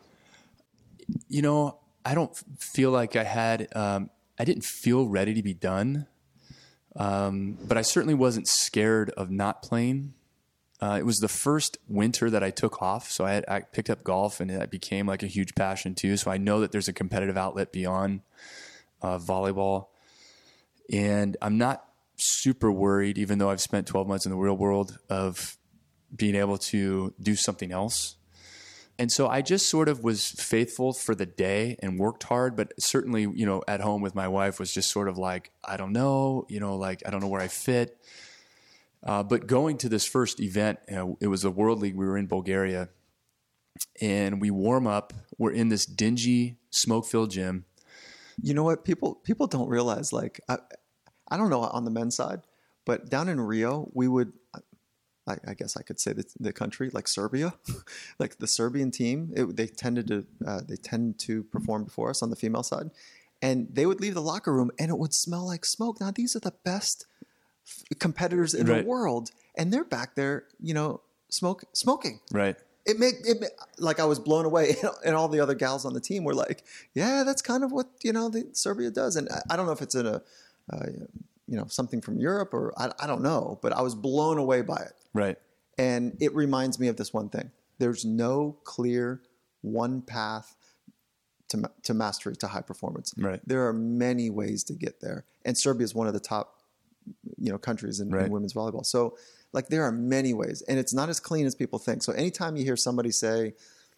You know, I don't feel like I had, um, I didn't feel ready to be done. Um, but I certainly wasn't scared of not playing. Uh, it was the first winter that I took off. So I, had, I picked up golf and it became like a huge passion too. So I know that there's a competitive outlet beyond uh, volleyball. And I'm not super worried, even though I've spent twelve months in the real world, of being able to do something else. And so I just sort of was faithful for the day and worked hard, but certainly, you know, at home with my wife was just sort of like, I don't know, you know, like, I don't know where I fit. Uh, but going to this first event, you know, it was the World League. We were in Bulgaria and we warm up. We're in this dingy, smoke-filled gym.
You know what? People, people don't realize, like, I, I don't know on the men's side, but down in Rio, we would, I, I guess I could say the, the country, like Serbia, like the Serbian team, it, they tended to uh, they tend to perform before us on the female side, and they would leave the locker room and it would smell like smoke. Now these are the best f- competitors in
Right.
the world, and they're back there, you know, smoke smoking.
Right.
It made it made, like I was blown away, and all the other gals on the team were like, "Yeah, that's kind of what you know the Serbia does." And I, I don't know if it's in a uh, you know something from Europe or I, I don't know, but I was blown away by it.
Right.
And it reminds me of this one thing. There's no clear one path to to mastery, to high performance.
Right.
There are many ways to get there. And Serbia is one of the top, you know, countries in,
Right.
in women's volleyball. So like there are many ways, and it's not as clean as people think. So anytime you hear somebody say,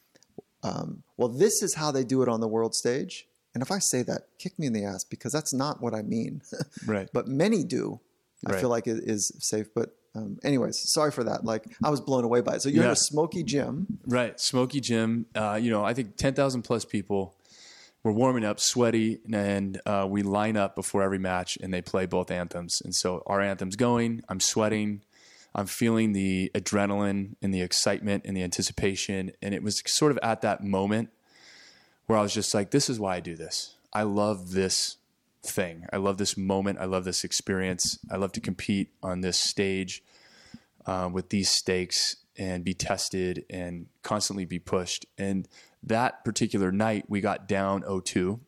um, well, this is how they do it on the world stage. And if I say that, kick me in the ass, because that's not what I mean.
Right.
But many do. I
Right.
feel like it is safe, but Um, anyways, sorry for that. Like I was blown away by it. So you're
Yeah.
in a smoky gym.
Right. Smoky gym. Uh, you know, I think ten thousand plus people. We're warming up, sweaty, and uh, we line up before every match and they play both anthems. And so our anthem's going, I'm sweating, I'm feeling the adrenaline and the excitement and the anticipation. And it was sort of at that moment where I was just like, this is why I do this. I love this thing. I love this moment. I love this experience. I love to compete on this stage uh, with these stakes and be tested and constantly be pushed. And that particular night, we got down oh two.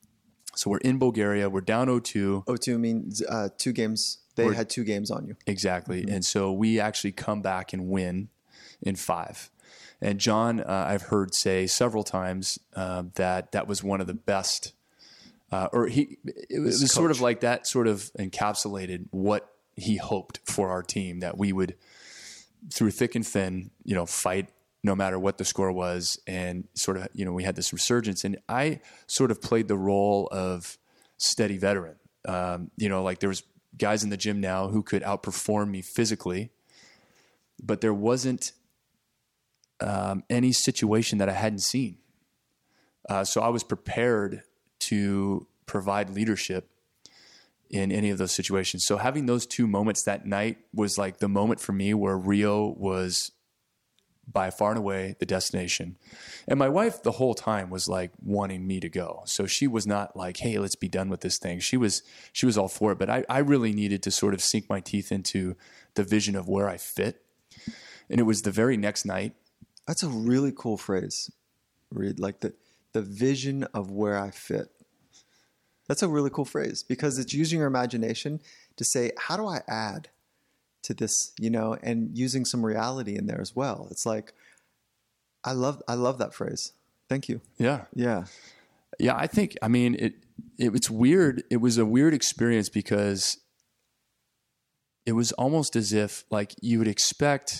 So we're in Bulgaria. We're down oh two.
oh two means uh, two games. They
We're-
had two games on you.
Exactly. And so we actually come back and win in five. And John, uh, I've heard say several times uh, that that was one of the best, uh, or he, it was, it was sort of
coach.
like that sort of encapsulated what he hoped for our team, that we would, through thick and thin, you know, fight no matter what the score was. And sort of, you know, we had this resurgence. And I sort of played the role of steady veteran. Um, you know, like there was guys in the gym now who could outperform me physically, but there wasn't um, any situation that I hadn't seen. Uh, so I was prepared to provide leadership in any of those situations. So having those two moments that night was like the moment for me where Rio was by far and away the destination. And my wife the whole time was like wanting me to go. So she was not like, hey, let's be done with this thing. She was, she was all for it, but I, I really needed to sort of sink my teeth into the vision of where I fit. And it was the very next night.
That's a really cool phrase, Reed. Like the the vision of where I fit. That's a really cool phrase because it's using your imagination to say, how do I add to this, you know, and using some reality in there as well. It's like, I love, I love that phrase. Thank you.
Yeah.
Yeah.
Yeah. I think, I mean, it, it it's weird. It was a weird experience because it was almost as if like you would expect,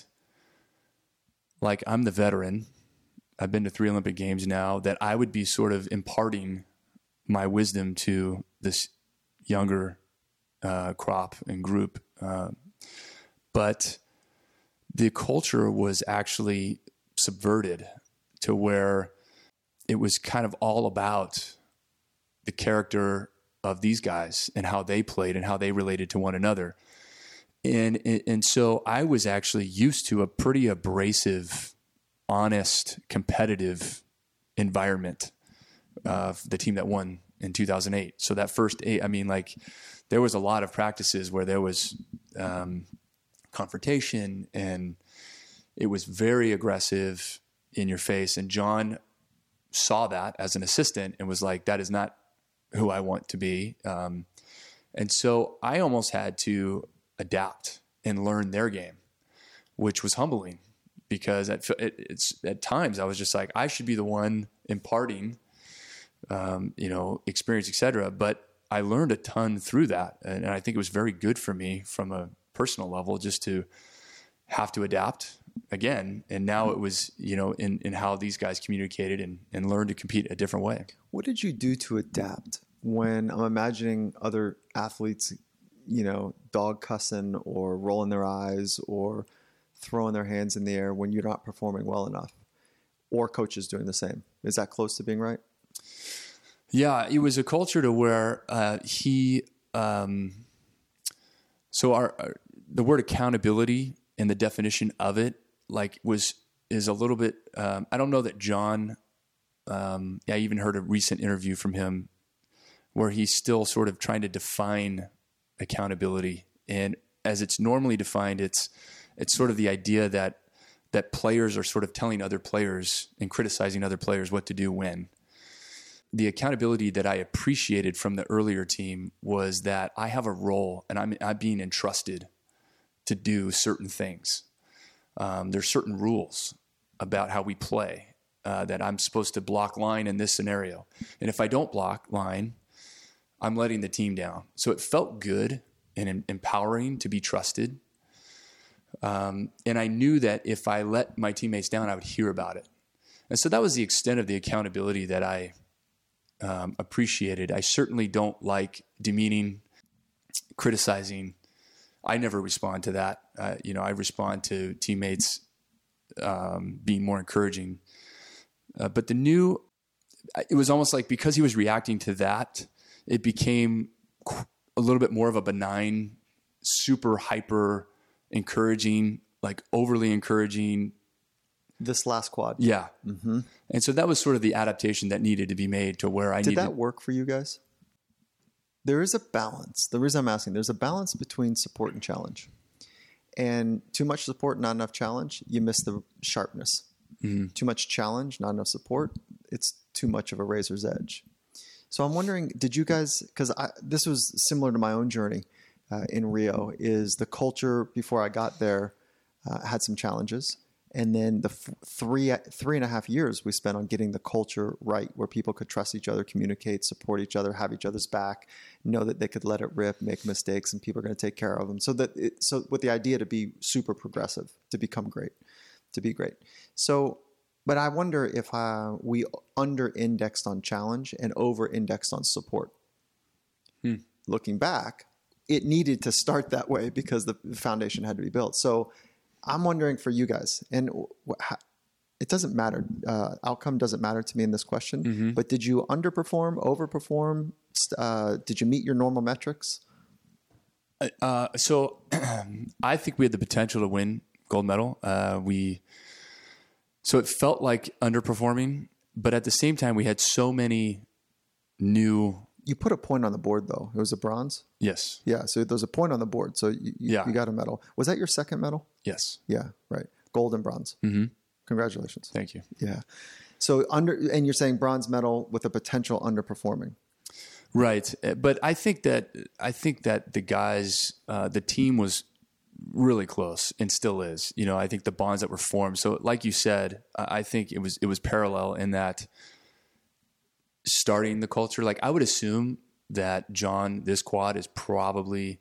like I'm the veteran, I've been to three Olympic Games now, that I would be sort of imparting my wisdom to this younger uh, crop and group. Uh, but the culture was actually subverted to where it was kind of all about the character of these guys and how they played and how they related to one another. And, and so I was actually used to a pretty abrasive, honest, competitive environment of the team that won in two thousand eight. So that first eight, I mean, like there was a lot of practices where there was um, confrontation, and it was very aggressive in your face. And John saw that as an assistant and was like, that is not who I want to be. Um, and so I almost had to adapt and learn their game, which was humbling because at, it, it's, at times I was just like, I should be the one imparting, um, you know, experience, et cetera. But I learned a ton through that. And, and I think it was very good for me from a personal level just to have to adapt again. And now it was, you know, in, in how these guys communicated and, and learned to compete a different way.
What did you do to adapt when I'm imagining other athletes, you know, dog cussing or rolling their eyes or throwing their hands in the air when you're not performing well enough, or coaches doing the same? Is that close to being right?
Yeah, it was a culture to where uh, he, um, so our, our, the word accountability and the definition of it, like was, is a little bit, um, I don't know that John, um, I even heard a recent interview from him where he's still sort of trying to define accountability. And as it's normally defined, it's, it's sort of the idea that, that players are sort of telling other players and criticizing other players what to do when. The accountability that I appreciated from the earlier team was that I have a role and I'm, I'm being entrusted to do certain things. Um, there's certain rules about how we play uh, that I'm supposed to block line in this scenario. And if I don't block line, I'm letting the team down. So it felt good and em- empowering to be trusted. Um, and I knew that if I let my teammates down, I would hear about it. And so that was the extent of the accountability that I um, appreciated. I certainly don't like demeaning, criticizing. I never respond to that. Uh, you know, I respond to teammates um, being more encouraging. Uh, but the new, it was almost like because he was reacting to that, it became a little bit more of a benign, super hyper encouraging, like overly encouraging.
This last quad.
Yeah.
Mm-hmm.
And so that was sort of the adaptation that needed to be made to where I
Did
needed.
that work for you guys? There is a balance. The reason I'm asking, there's a balance between support and challenge. And too much support, not enough challenge, you miss the sharpness. Mm-hmm. Too much challenge, not enough support, it's too much of a razor's edge. So I'm wondering, did you guys, because this was similar to my own journey uh, in Rio, is the culture before I got there uh, had some challenges. And then the f- three three and a half years we spent on getting the culture right, where people could trust each other, communicate, support each other, have each other's back, know that they could let it rip, make mistakes, and people are going to take care of them. So that it, so with the idea to be super progressive, to become great, to be great. So, but I wonder if uh, we under-indexed on challenge and over-indexed on support. Hmm. Looking back, it needed to start that way because the foundation had to be built. So I'm wondering for you guys, and it doesn't matter. Uh, outcome doesn't matter to me in this question, mm-hmm. but did you underperform, overperform? Uh, did you meet your normal metrics?
Uh, so I think we had the potential to win gold medal. Uh, we, so it felt like underperforming, but at the same time, we had so many new.
You put a point on the board, though. It was a bronze?
Yes.
Yeah, so there's a point on the board. So you, you,
yeah.
you got a medal. Was that your second medal?
Yes.
Yeah, right. Gold and bronze.
Mm-hmm.
Congratulations.
Thank you.
Yeah. So under, and you're saying bronze medal with a potential underperforming.
Right. But I think that, I think that the guys, uh, the team was really close and still is. You know, I think the bonds that were formed. So like you said, I think it was, it was parallel in that starting the culture. Like I would assume that John, this quad is probably,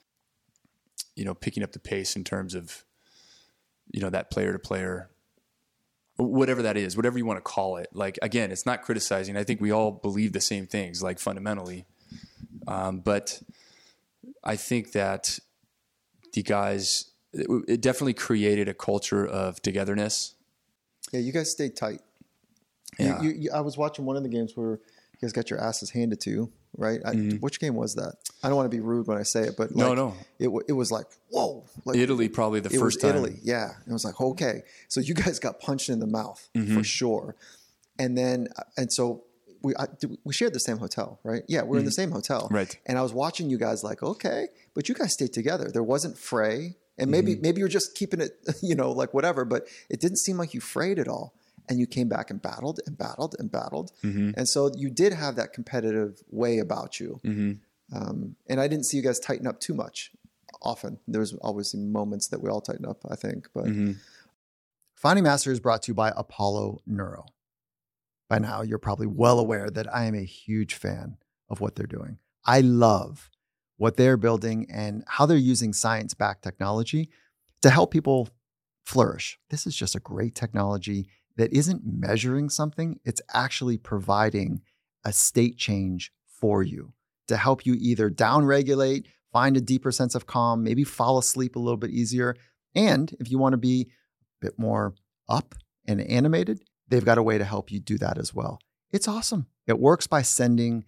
you know, picking up the pace in terms of, you know, that player to player, whatever that is, whatever you want to call it. Like, again, it's not criticizing. I think we all believe the same things, like fundamentally. Um, but I think that the guys, it, it definitely created a culture of togetherness.
Yeah. You guys stayed tight.
Yeah.
You, you, I was watching one of the games where you guys got your asses handed to you, right? I,
Mm-hmm.
Which game was that? I don't want to be rude when I say it, but like,
No, no.
It, it was like, whoa. Like,
Italy, probably the
it
first
was
time.
Italy, yeah. It was like, okay. So you guys got punched in the mouth
Mm-hmm.
for sure. And then, and so we I, we shared the same hotel, right? Yeah, we're mm-hmm. in the same hotel.
Right.
And I was watching you guys like, okay, but you guys stayed together. There wasn't fray. And maybe mm-hmm. maybe you're just keeping it, you know, like whatever, but it didn't seem like you frayed at all. And you came back and battled and battled and battled. Mm-hmm. And so you did have that competitive way about you. Mm-hmm. Um, and I didn't see you guys tighten up too much often. There's always moments that we all tighten up, I think. But mm-hmm. Finding Mastery is brought to you by Apollo Neuro. By now, you're probably well aware that I am a huge fan of what they're doing. I love what they're building and how they're using science-backed technology to help people flourish. This is just a great technology that isn't measuring something. It's actually providing a state change for you to help you either downregulate, find a deeper sense of calm, maybe fall asleep a little bit easier. And if you want to be a bit more up and animated, they've got a way to help you do that as well. It's awesome. It works by sending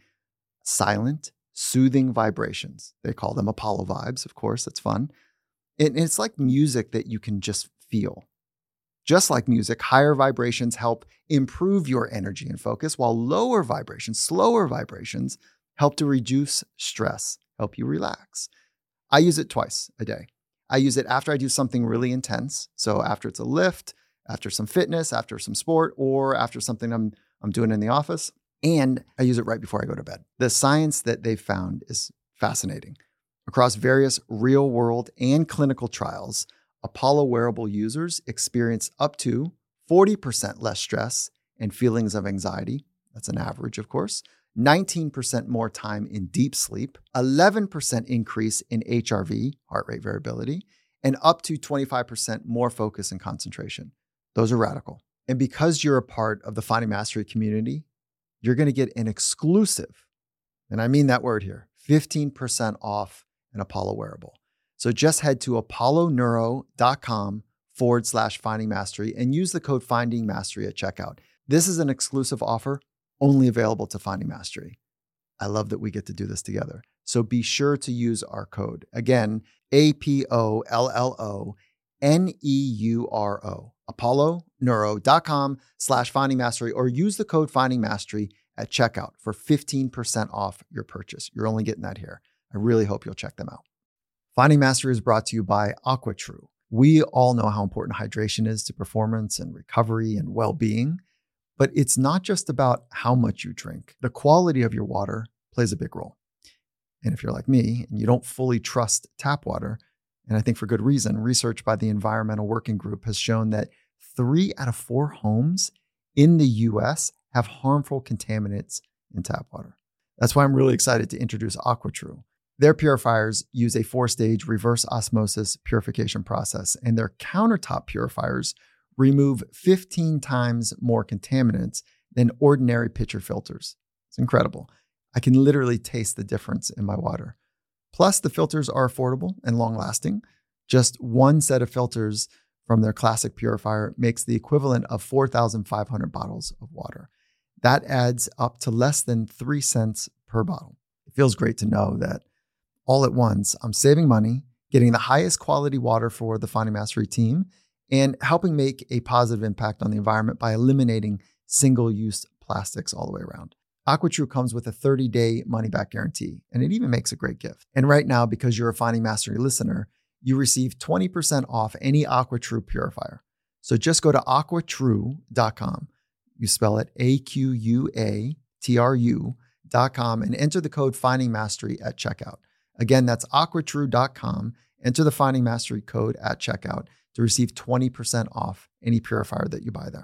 silent, soothing vibrations. They call them Apollo vibes, of course. That's fun. And it's like music that you can just feel. Just like music, higher vibrations help improve your energy and focus, while lower vibrations, slower vibrations, help to reduce stress, help you relax. I use it twice a day. I use it after I do something really intense. So after it's a lift, after some fitness, after some sport, or after something I'm I'm doing in the office. And I use it right before I go to bed. The science that they've found is fascinating. Across various real-world and clinical trials, Apollo wearable users experience up to forty percent less stress and feelings of anxiety. That's an average, of course. nineteen percent more time in deep sleep, eleven percent increase in H R V, heart rate variability, and up to twenty-five percent more focus and concentration. Those are radical. And because you're a part of the Finding Mastery community, you're going to get an exclusive, and I mean that word here, fifteen percent off an Apollo wearable. So just head to apolloneuro.com forward slash finding mastery and use the code finding mastery at checkout. This is an exclusive offer only available to Finding Mastery. I love that we get to do this together. So be sure to use our code. Again, A P O L L O N E U R O, apolloneuro.com slash finding mastery, or use the code finding mastery at checkout for fifteen percent off your purchase. You're only getting that here. I really hope you'll check them out. Finding Mastery is brought to you by AquaTrue. We all know how important hydration is to performance and recovery and well-being, but it's not just about how much you drink. The quality of your water plays a big role. And if you're like me and you don't fully trust tap water, and I think for good reason, research by the Environmental Working Group has shown that three out of four homes in the U S have harmful contaminants in tap water. That's why I'm really excited to introduce AquaTrue. Their purifiers use a four-stage reverse osmosis purification process, and their countertop purifiers remove fifteen times more contaminants than ordinary pitcher filters. It's incredible. I can literally taste the difference in my water. Plus, the filters are affordable and long-lasting. Just one set of filters from their classic purifier makes the equivalent of four thousand five hundred bottles of water. That adds up to less than three cents per bottle. It feels great to know that all at once, I'm saving money, getting the highest quality water for the Finding Mastery team, and helping make a positive impact on the environment by eliminating single-use plastics all the way around. AquaTrue comes with a thirty-day money-back guarantee, and it even makes a great gift. And right now, because you're a Finding Mastery listener, you receive twenty percent off any AquaTrue purifier. So just go to aqua true dot com. You spell it A Q U A T R U dot com and enter the code Finding Mastery at checkout. Again, that's aqua true dot com. Enter the Finding Mastery code at checkout to receive twenty percent off any purifier that you buy there.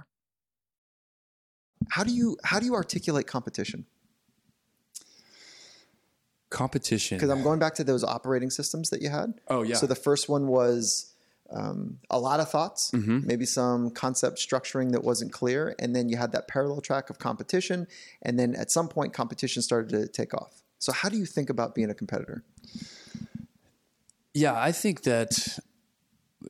How do you how do you articulate competition?
Competition.
Because I'm going back to those operating systems that you had.
Oh, yeah.
So the first one was um, a lot of thoughts,
mm-hmm.
maybe some concept structuring that wasn't clear. And then you had that parallel track of competition. And then at some point, competition started to take off. So how do you think about being a competitor?
Yeah, I think that,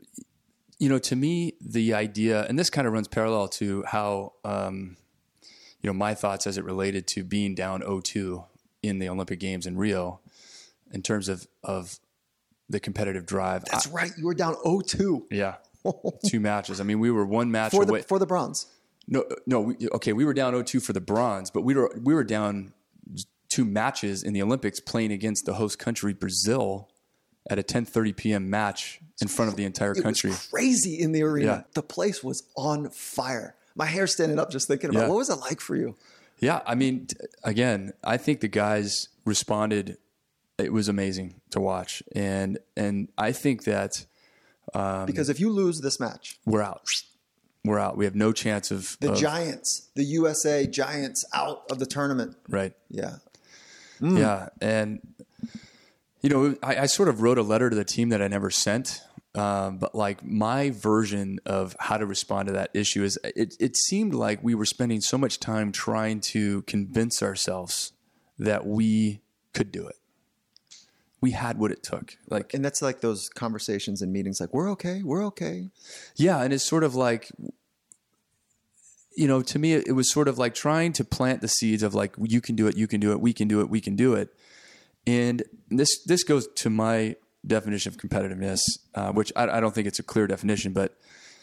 you know, to me, the idea, and this kind of runs parallel to how, um, you know, my thoughts as it related to being down oh two in the Olympic Games in Rio in terms of, of the competitive drive.
That's I, right. You were down oh two.
Yeah. Two matches. I mean, we were one match
for the,
away.
For the bronze.
No, no. We, okay. We were down oh two for the bronze, but we were, we were down two matches in the Olympics playing against the host country, Brazil, at a ten thirty p.m. match in front of the entire country.
It was crazy in the arena.
Yeah.
The place was on fire. My hair's standing up just thinking about
yeah.
it. What was it like for you?
Yeah. I mean, again, I think the guys responded. It was amazing to watch. And, and I think that, um,
because if you lose this match,
we're out. We're out. We have no chance of
the
of,
Giants, the U S A Giants out of the tournament.
Right.
Yeah.
Mm. Yeah. And, you know, I, I sort of wrote a letter to the team that I never sent. Um, but like my version of how to respond to that issue is it, it seemed like we were spending so much time trying to convince ourselves that we could do it. We had what it took. Like,
and that's like those conversations and meetings, like, we're okay. We're okay.
Yeah. And it's sort of like, you know, to me, it was sort of like trying to plant the seeds of like, you can do it, you can do it, we can do it, we can do it. And this, this goes to my definition of competitiveness, uh, which I, I don't think it's a clear definition, but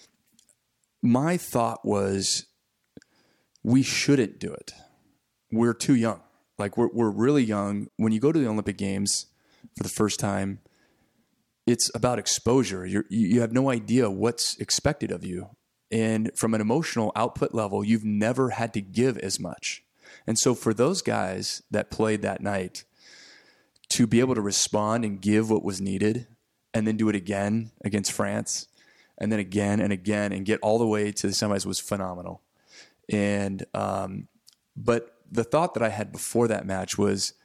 my thought was we shouldn't do it. We're too young. Like we're, we're really young. When you go to the Olympic Games for the first time, it's about exposure. You're, you have no idea what's expected of you. And from an emotional output level, you've never had to give as much. And so for those guys that played that night, to be able to respond and give what was needed and then do it again against France and then again and again and get all the way to the semis was phenomenal. And, um, but the thought that I had before that match was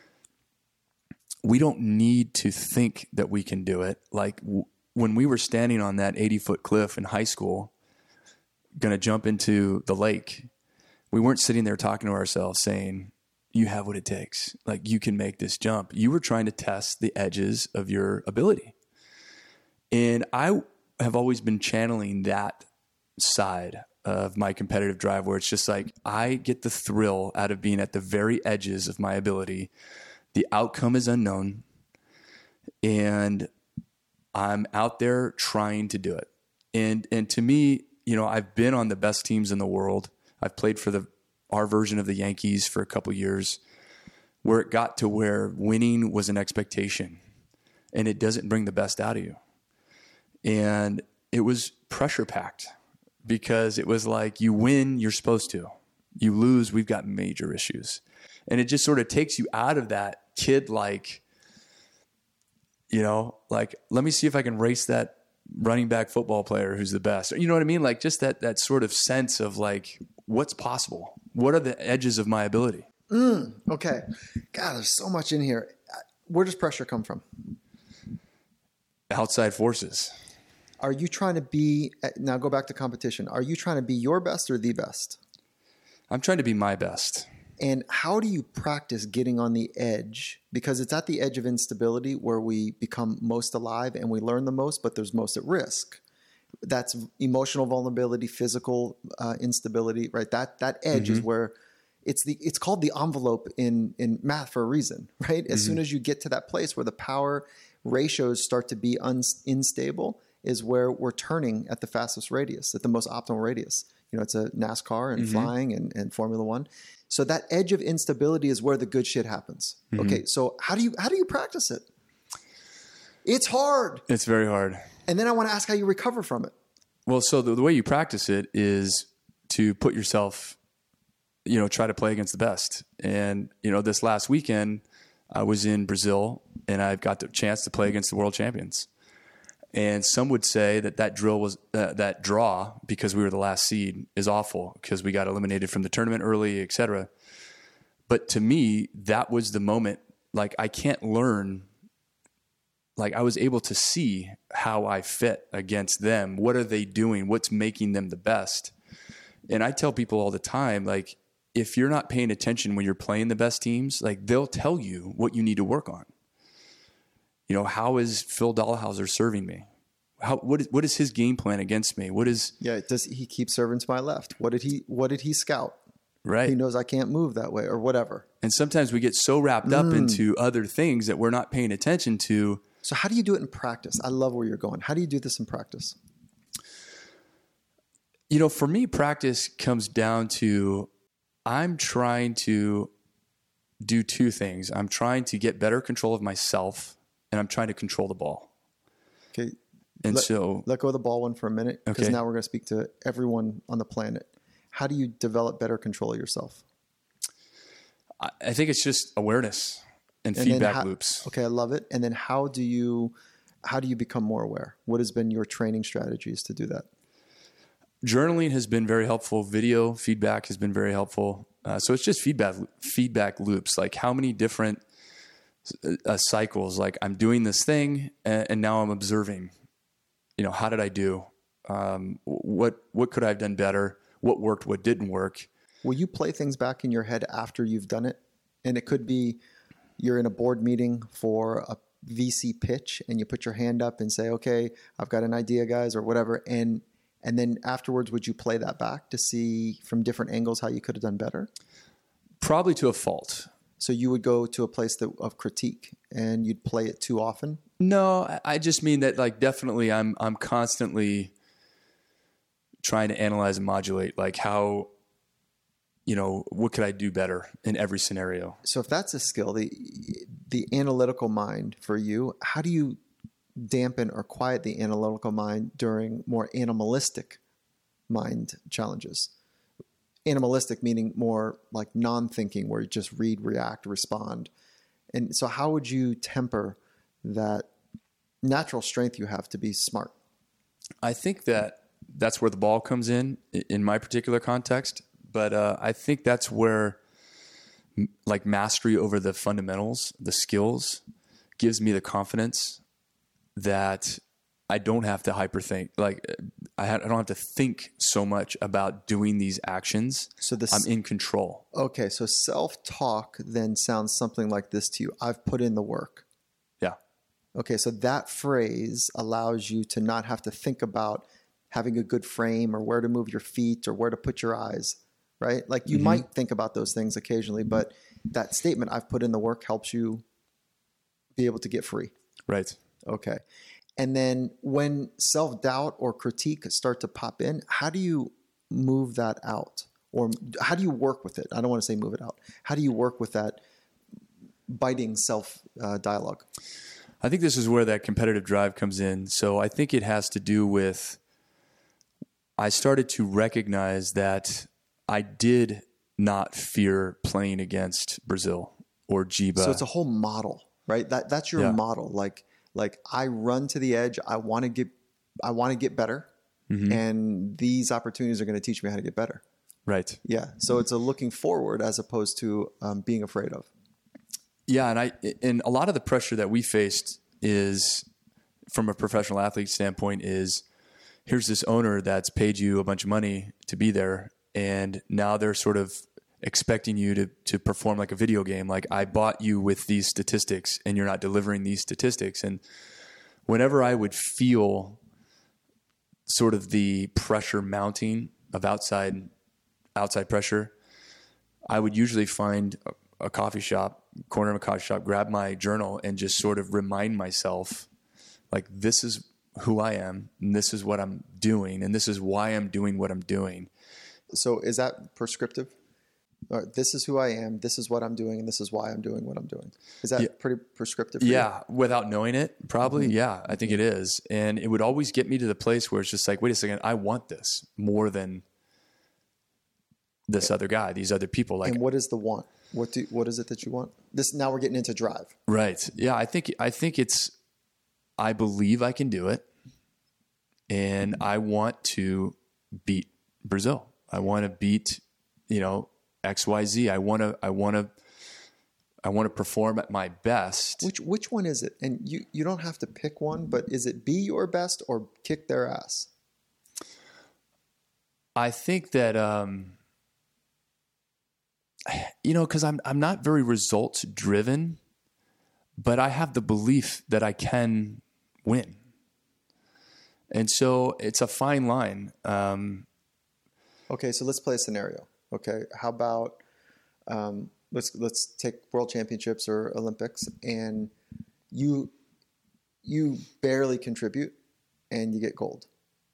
we don't need to think that we can do it. Like w- when we were standing on that eighty foot cliff in high school, going to jump into the lake, we weren't sitting there talking to ourselves saying, you have what it takes. Like you can make this jump. You were trying to test the edges of your ability. And I have always been channeling that side of my competitive drive where it's just like, I get the thrill out of being at the very edges of my ability. The outcome is unknown and I'm out there trying to do it. And, and to me, you know, I've been on the best teams in the world. I've played for the our version of the Yankees for a couple years, where it got to where winning was an expectation and it doesn't bring the best out of you. And it was pressure packed because it was like, you win, you're supposed to. You lose, we've got major issues. And it just sort of takes you out of that kid like, you know, like, let me see if I can race that running back football player who's the best. You know what I mean? Like just that, that sort of sense of like, what's possible? What are the edges of my ability?
Mm, okay. God, there's so much in here. Where does pressure come from?
Outside forces.
Are you trying to be, now go back to competition. Are you trying to be your best or the best?
I'm trying to be my best.
And how do you practice getting on the edge? Because it's at the edge of instability where we become most alive and we learn the most, but there's most at risk. That's emotional vulnerability, physical uh, instability, right? That that edge mm-hmm. is where it's the it's called the envelope in in math for a reason, right? As mm-hmm. soon as you get to that place where the power ratios start to be un, unstable, is where we're turning at the fastest radius, at the most optimal radius. You know, it's a NASCAR and mm-hmm. flying and, and Formula One. So that edge of instability is where the good shit happens. Mm-hmm. Okay, so how do you how do you practice it? It's hard.
It's very hard.
And then I want to ask how you recover from it.
Well, so the, the way you practice it is to put yourself, you know, try to play against the best. And, you know, this last weekend I was in Brazil and I've got the chance to play against the world champions. And some would say that that drill was uh, that draw, because we were the last seed, is awful because we got eliminated from the tournament early, et cetera. But to me, that was the moment. Like I can't learn. Like I was able to see how I fit against them. What are they doing? What's making them the best? And I tell people all the time, like, if you're not paying attention when you're playing the best teams, like they'll tell you what you need to work on. You know, how is Phil Dahlhauser serving me? How, what is, what is his game plan against me? What is,
yeah, does he keep serving to my left? What did he, what did he scout?
Right.
He knows I can't move that way or whatever.
And sometimes we get so wrapped up
Mm.
into other things that we're not paying attention to.
So how do you do it in practice? I love where you're going. How do you do this in practice?
You know, for me, practice comes down to I'm trying to do two things. I'm trying to get better control of myself, and I'm trying to control the ball.
Okay.
And
let,
so
let go of the ball one for a minute, because
Okay.
now we're going to speak to everyone on the planet. How do you develop better control of yourself?
I, I think it's just awareness and,
And then
feedback
how-
loops.
Okay, I love it. And then how do you how do you become more aware? What has been your training strategies to do that?
Journaling has been very helpful. Video feedback has been very helpful. Uh, so it's just feedback feedback loops. Like how many different uh, cycles? Like I'm doing this thing, and, and now I'm observing. You know, how did I do? Um, what what could I have done better? What worked? What didn't work?
Will you play things back in your head after you've done it? And it could be you're in a board meeting for a V C pitch, and you put your hand up and say, "Okay, I've got an idea, guys," or whatever. And and then afterwards, would you play that back to see from different angles how you could have done better?
Probably to a fault.
So you would go to a place that, of critique, and you'd play it too often?
No, I- I just mean that like definitely I'm I'm constantly trying to analyze and modulate like how, you know, what could I do better in every scenario?
So if that's a skill, the the analytical mind for you, how do you dampen or quiet the analytical mind during more animalistic mind challenges? Animalistic meaning more like non-thinking, where you just read, react, respond. And so how would you temper that natural strength you have to be smart?
I think that that's where the ball comes in i- in my particular context. But uh, I think that's where m- like mastery over the fundamentals, the skills, gives me the confidence that I don't have to hyperthink. Like I, ha- I don't have to think so much about doing these actions.
So this,
I'm in control.
okay, so self-talk then sounds something like this to you. I've put in the work.
Yeah.
Okay, so that phrase allows you to not have to think about having a good frame or where to move your feet or where to put your eyes, right? Like you
Mhm.
might think about those things occasionally, but that statement, I've put in the work, helps you be able to get free.
Right.
Okay. And then when self-doubt or critique start to pop in, how do you move that out? Or how do you work with it? I don't want to say move it out. How do you work with that biting self uh, dialogue?
I think this is where that competitive drive comes in. So I think it has to do with, I started to recognize that I did not fear playing against Brazil or Jiba.
So it's a whole model, right? That that's your
Yeah.
model. Like like I run to the edge. I want to get I want to get better,
Mhm.
and these opportunities are going to teach me how to get better.
Right.
Yeah. So it's a looking forward as opposed to um, being afraid of.
Yeah, and I and a lot of the pressure that we faced is from a professional athlete standpoint is here's this owner that's paid you a bunch of money to be there, and now they're sort of expecting you to to perform like a video game. Like I bought you with these statistics and you're not delivering these statistics. And whenever I would feel sort of the pressure mounting of outside outside pressure, I would usually find a, a coffee shop, corner of a coffee shop, grab my journal and just sort of remind myself, like, this is who I am, and this is what I'm doing, and this is why I'm doing what I'm doing.
So is that prescriptive? All right, this is who I am. This is what I'm doing, and this is why I'm doing what I'm doing. Is that
Yeah.
pretty prescriptive? For you?
Yeah, without knowing it, probably.
Mm-hmm.
Yeah, I think it is. And it would always get me to the place where it's just like, wait a second, I want this more than this other guy, these other people. Like,
And what is the want? What do what is it that you want? This now we're getting into drive.
right. Yeah, I think I think it's I believe I can do it. And I want to beat Brazil. I want to beat, you know, X Y Z. I want to I want to I want to perform at my best.
Which which one is it? And you you don't have to pick one, but is it be your best or kick their ass?
I think that um you know, because I'm I'm not very results driven, but I have the belief that I can win, and so it's a fine line. Um,
Okay, so let's play a scenario. Okay. How about um, let's let's take World Championships or Olympics, and you you barely contribute, and you get gold.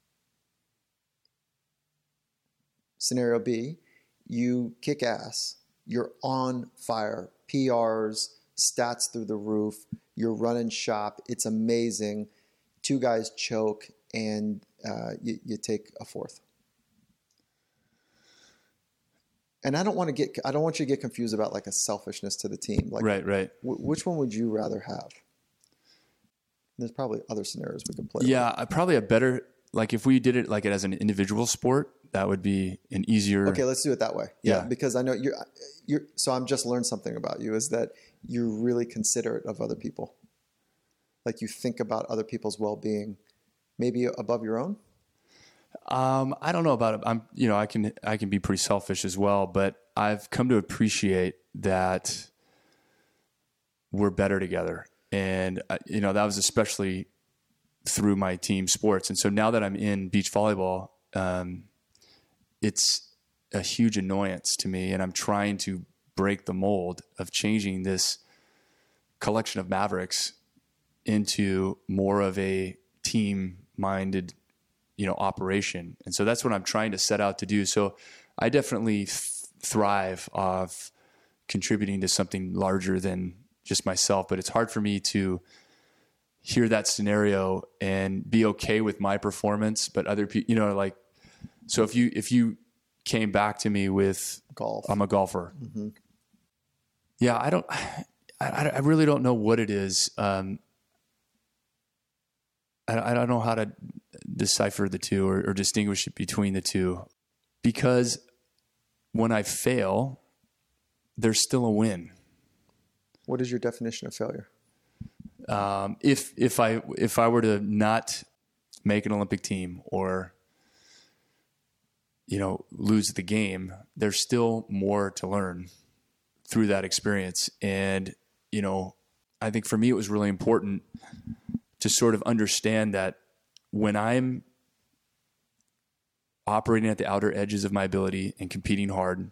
Scenario B, you kick ass. You're on fire. P Rs, stats through the roof. You're running shop. It's amazing. Two guys choke, and uh, you, you take a fourth. And I don't want to get, I don't want you to get confused about like a selfishness to the team. Like,
right, right.
W- which one would you rather have? There's probably other scenarios we could play.
Yeah, with. Probably a better, like if we did it like it as an individual sport, that would be an easier.
Okay, let's do it that way. Yeah,
yeah.
Because I know you're, you're. So I'm just learned something about you is that you're really considerate of other people. Like you think about other people's well-being, maybe above your own.
Um, I don't know about it. I'm, you know, I can I can be pretty selfish as well, but I've come to appreciate that we're better together, and uh, you know that was especially through my team sports. And so now that I'm in beach volleyball. Um, it's a huge annoyance to me, and I'm trying to break the mold of changing this collection of Mavericks into more of a team-minded, you know, operation. And so that's what I'm trying to set out to do. So I definitely th- thrive off contributing to something larger than just myself, but it's hard for me to hear that scenario and be okay with my performance, but other people, you know, like, so if you if you came back to me with
golf,
I'm a golfer.
Mm-hmm.
Yeah, I don't. I, I really don't know what it is. Um, I, I don't know how to decipher the two or, or distinguish it between the two, because when I fail, there's still a win.
What is your definition of failure?
Um, if if I if I were to not make an Olympic team or you know, lose the game, there's still more to learn through that experience. And, you know, I think for me, it was really important to sort of understand that when I'm operating at the outer edges of my ability and competing hard,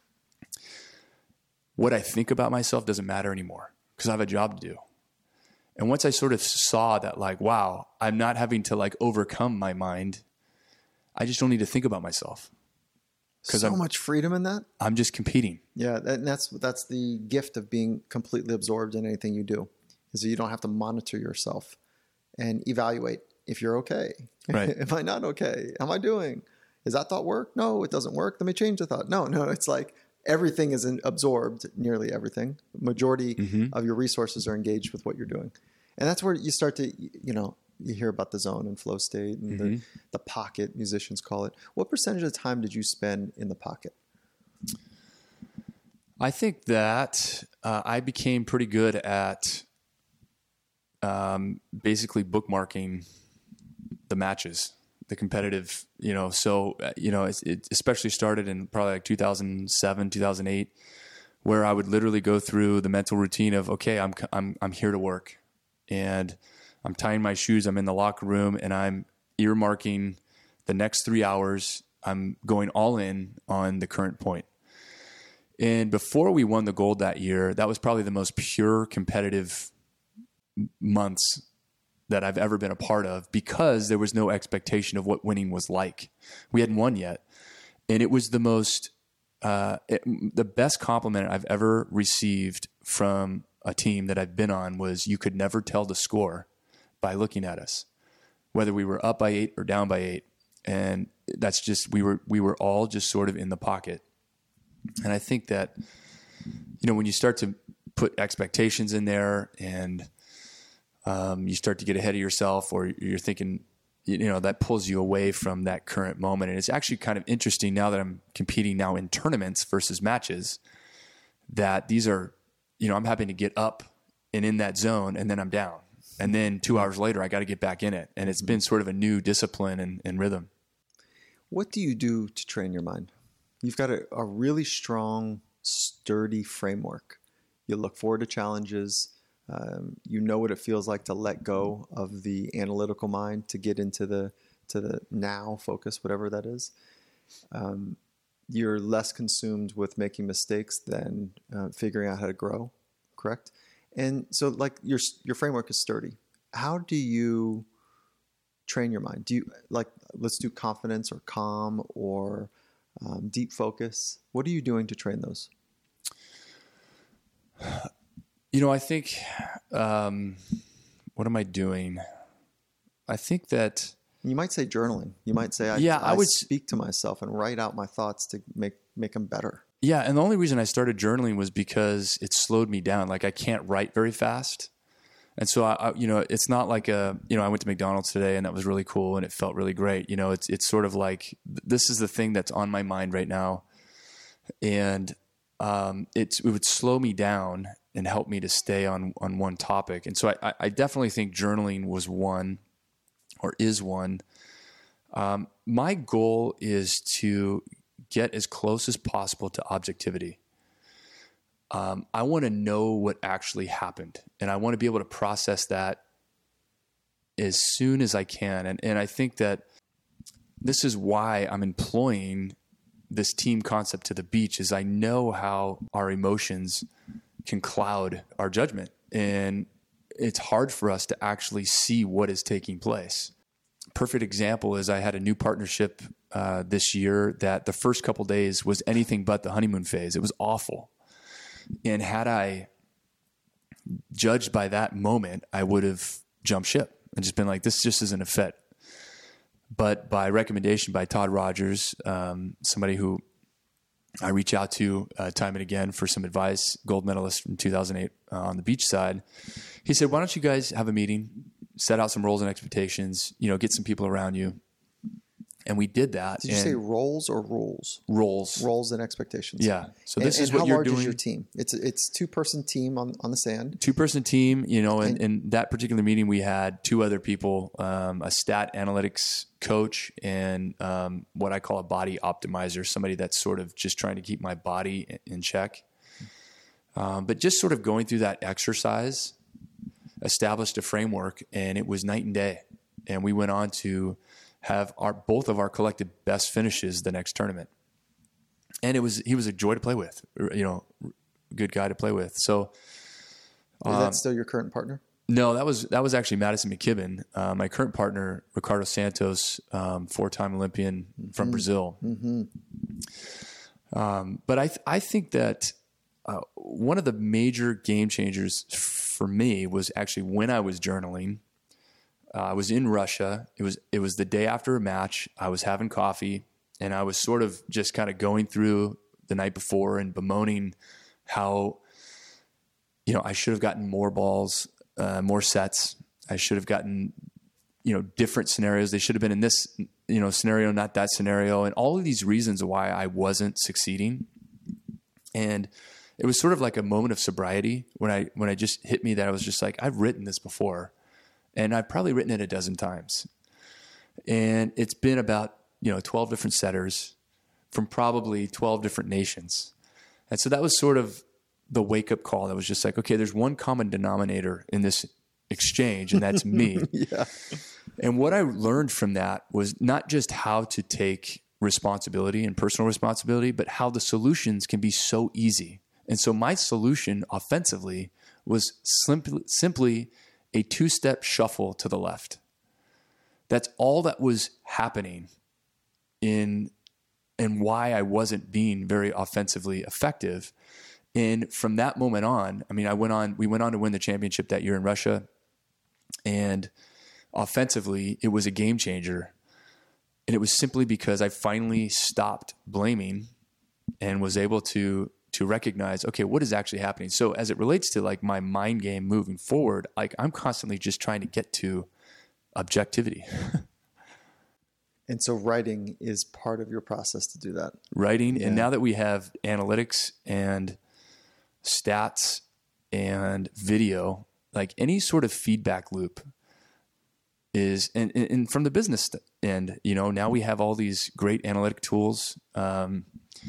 what I think about myself doesn't matter anymore because I have a job to do. And once I sort of saw that, like, wow, I'm not having to like overcome my mind. I just don't need to think about myself.
So
I'm,
much freedom in that.
I'm just competing.
Yeah, and that's that's the gift of being completely absorbed in anything you do, is that you don't have to monitor yourself and evaluate if you're okay.
Right.
Am I not okay? Am I doing? Is that thought work? No, it doesn't work. Let me change the thought. No, no, it's like everything is absorbed, nearly everything. Majority mm-hmm. of your resources are engaged with what you're doing. And that's where you start to, you know, you hear about the zone and flow state and mm-hmm. the, the pocket, musicians call it. What percentage of the time did you spend in the pocket?
I think that uh, I became pretty good at um, basically bookmarking the matches, the competitive, you know, so, uh, you know, it, it especially started in probably like two thousand seven, two thousand eight, where I would literally go through the mental routine of, okay, I'm, I'm, I'm here to work, and I'm tying my shoes, I'm in the locker room, and I'm earmarking the next three hours. I'm going all in on the current point. And before we won the gold that year, that was probably the most pure competitive months that I've ever been a part of, because there was no expectation of what winning was like. We hadn't won yet. And it was the most, uh, it, the best compliment I've ever received from a team that I've been on was, you could never tell the score by looking at us, whether we were up by eight or down by eight. And that's just, we were, we were all just sort of in the pocket. And I think that, you know, when you start to put expectations in there and um, you start to get ahead of yourself, or you're thinking, you know, that pulls you away from that current moment. And it's actually kind of interesting now that I'm competing now in tournaments versus matches, that these are, you know, I'm having to get up and in that zone, and then I'm down. And then two hours later, I got to get back in it. And it's been sort of a new discipline and, and rhythm.
What do you do to train your mind? You've got a, a really strong, sturdy framework. You look forward to challenges. Um, you know what it feels like to let go of the analytical mind to get into the to the now focus, whatever that is. Um, you're less consumed with making mistakes than uh, figuring out how to grow, correct? And so, like, your your framework is sturdy. How do you train your mind? Do you, like, let's do confidence or calm or um, deep focus? What are you doing to train those?
You know, I think, um, what am I doing? I think that...
You might say journaling. You might say, I,
yeah,
I,
I would
speak to myself and write out my thoughts to make, make them better.
Yeah, and the only reason I started journaling was because it slowed me down. Like, I can't write very fast. And so, I, I, you know, it's not like a, you know, I went to McDonald's today and that was really cool and it felt really great. You know, it's it's sort of like, this is the thing that's on my mind right now. And um, it's, it would slow me down and help me to stay on, on one topic. And so I, I definitely think journaling was one, or is one. Um, my goal is to get as close as possible to objectivity. Um, I want to know what actually happened, and I want to be able to process that as soon as I can. And, and I think that this is why I'm employing this team concept to the beach, is I know how our emotions can cloud our judgment, and it's hard for us to actually see what is taking place. Perfect example is I had a new partnership uh, this year that the first couple days was anything but the honeymoon phase. It was awful. And had I judged by that moment, I would have jumped ship and just been like, this just isn't a fit. But by recommendation by Todd Rogers, um, somebody who I reach out to uh, time and again for some advice, gold medalist from two thousand eight uh, on the beach side, he said, why don't you guys have a meeting, set out some roles and expectations, you know, get some people around you. And we did that.
Did you say roles or rules?
Roles.
Roles and expectations.
Yeah. So this
and,
is
and
what you're doing.
How large is your team? It's it's two person team on, on the sand.
Two person team, you know, and in that particular meeting we had two other people, um, a stat analytics coach and um, what I call a body optimizer, somebody that's sort of just trying to keep my body in check. Um, but just sort of going through that exercise, established a framework, and it was night and day. And we went on to have our both of our collective best finishes the next tournament. And it was he was a joy to play with, you know, good guy to play with. So
is um, that still your current partner?
No, that was that was actually Madison McKibben. Uh, my current partner, Ricardo Santos, um, four-time Olympian mm-hmm. from Brazil. Mm-hmm. Um, but I th- I think that uh, one of the major game changers for me was actually when I was journaling. Uh, I was in Russia. It was it was the day after a match. I was having coffee, and I was sort of just kind of going through the night before and bemoaning how, you know, I should have gotten more balls, uh, more sets. I should have gotten, you know, different scenarios. They should have been in this, you know, scenario, not that scenario, and all of these reasons why I wasn't succeeding. And it was sort of like a moment of sobriety when I when I just hit me that I was just like, I've written this before. And I've probably written it a dozen times. And it's been about, you know, twelve different setters from probably twelve different nations. And so that was sort of the wake-up call that was just like, okay, there's one common denominator in this exchange, and that's me.
Yeah.
And what I learned from that was not just how to take responsibility and personal responsibility, but how the solutions can be so easy. And so my solution offensively was simply, simply a two-step shuffle to the left. That's all that was happening in and why I wasn't being very offensively effective. And from that moment on, I mean, I went on, we went on to win the championship that year in Russia. And offensively, it was a game changer. And it was simply because I finally stopped blaming and was able to to recognize, okay, what is actually happening? So as it relates to like my mind game moving forward, like I'm constantly just trying to get to objectivity.
And so writing is part of your process to do that.
Writing.
Yeah.
And now that we have analytics and stats and video, like any sort of feedback loop is, and, and from the business end, you know, now we have all these great analytic tools, um,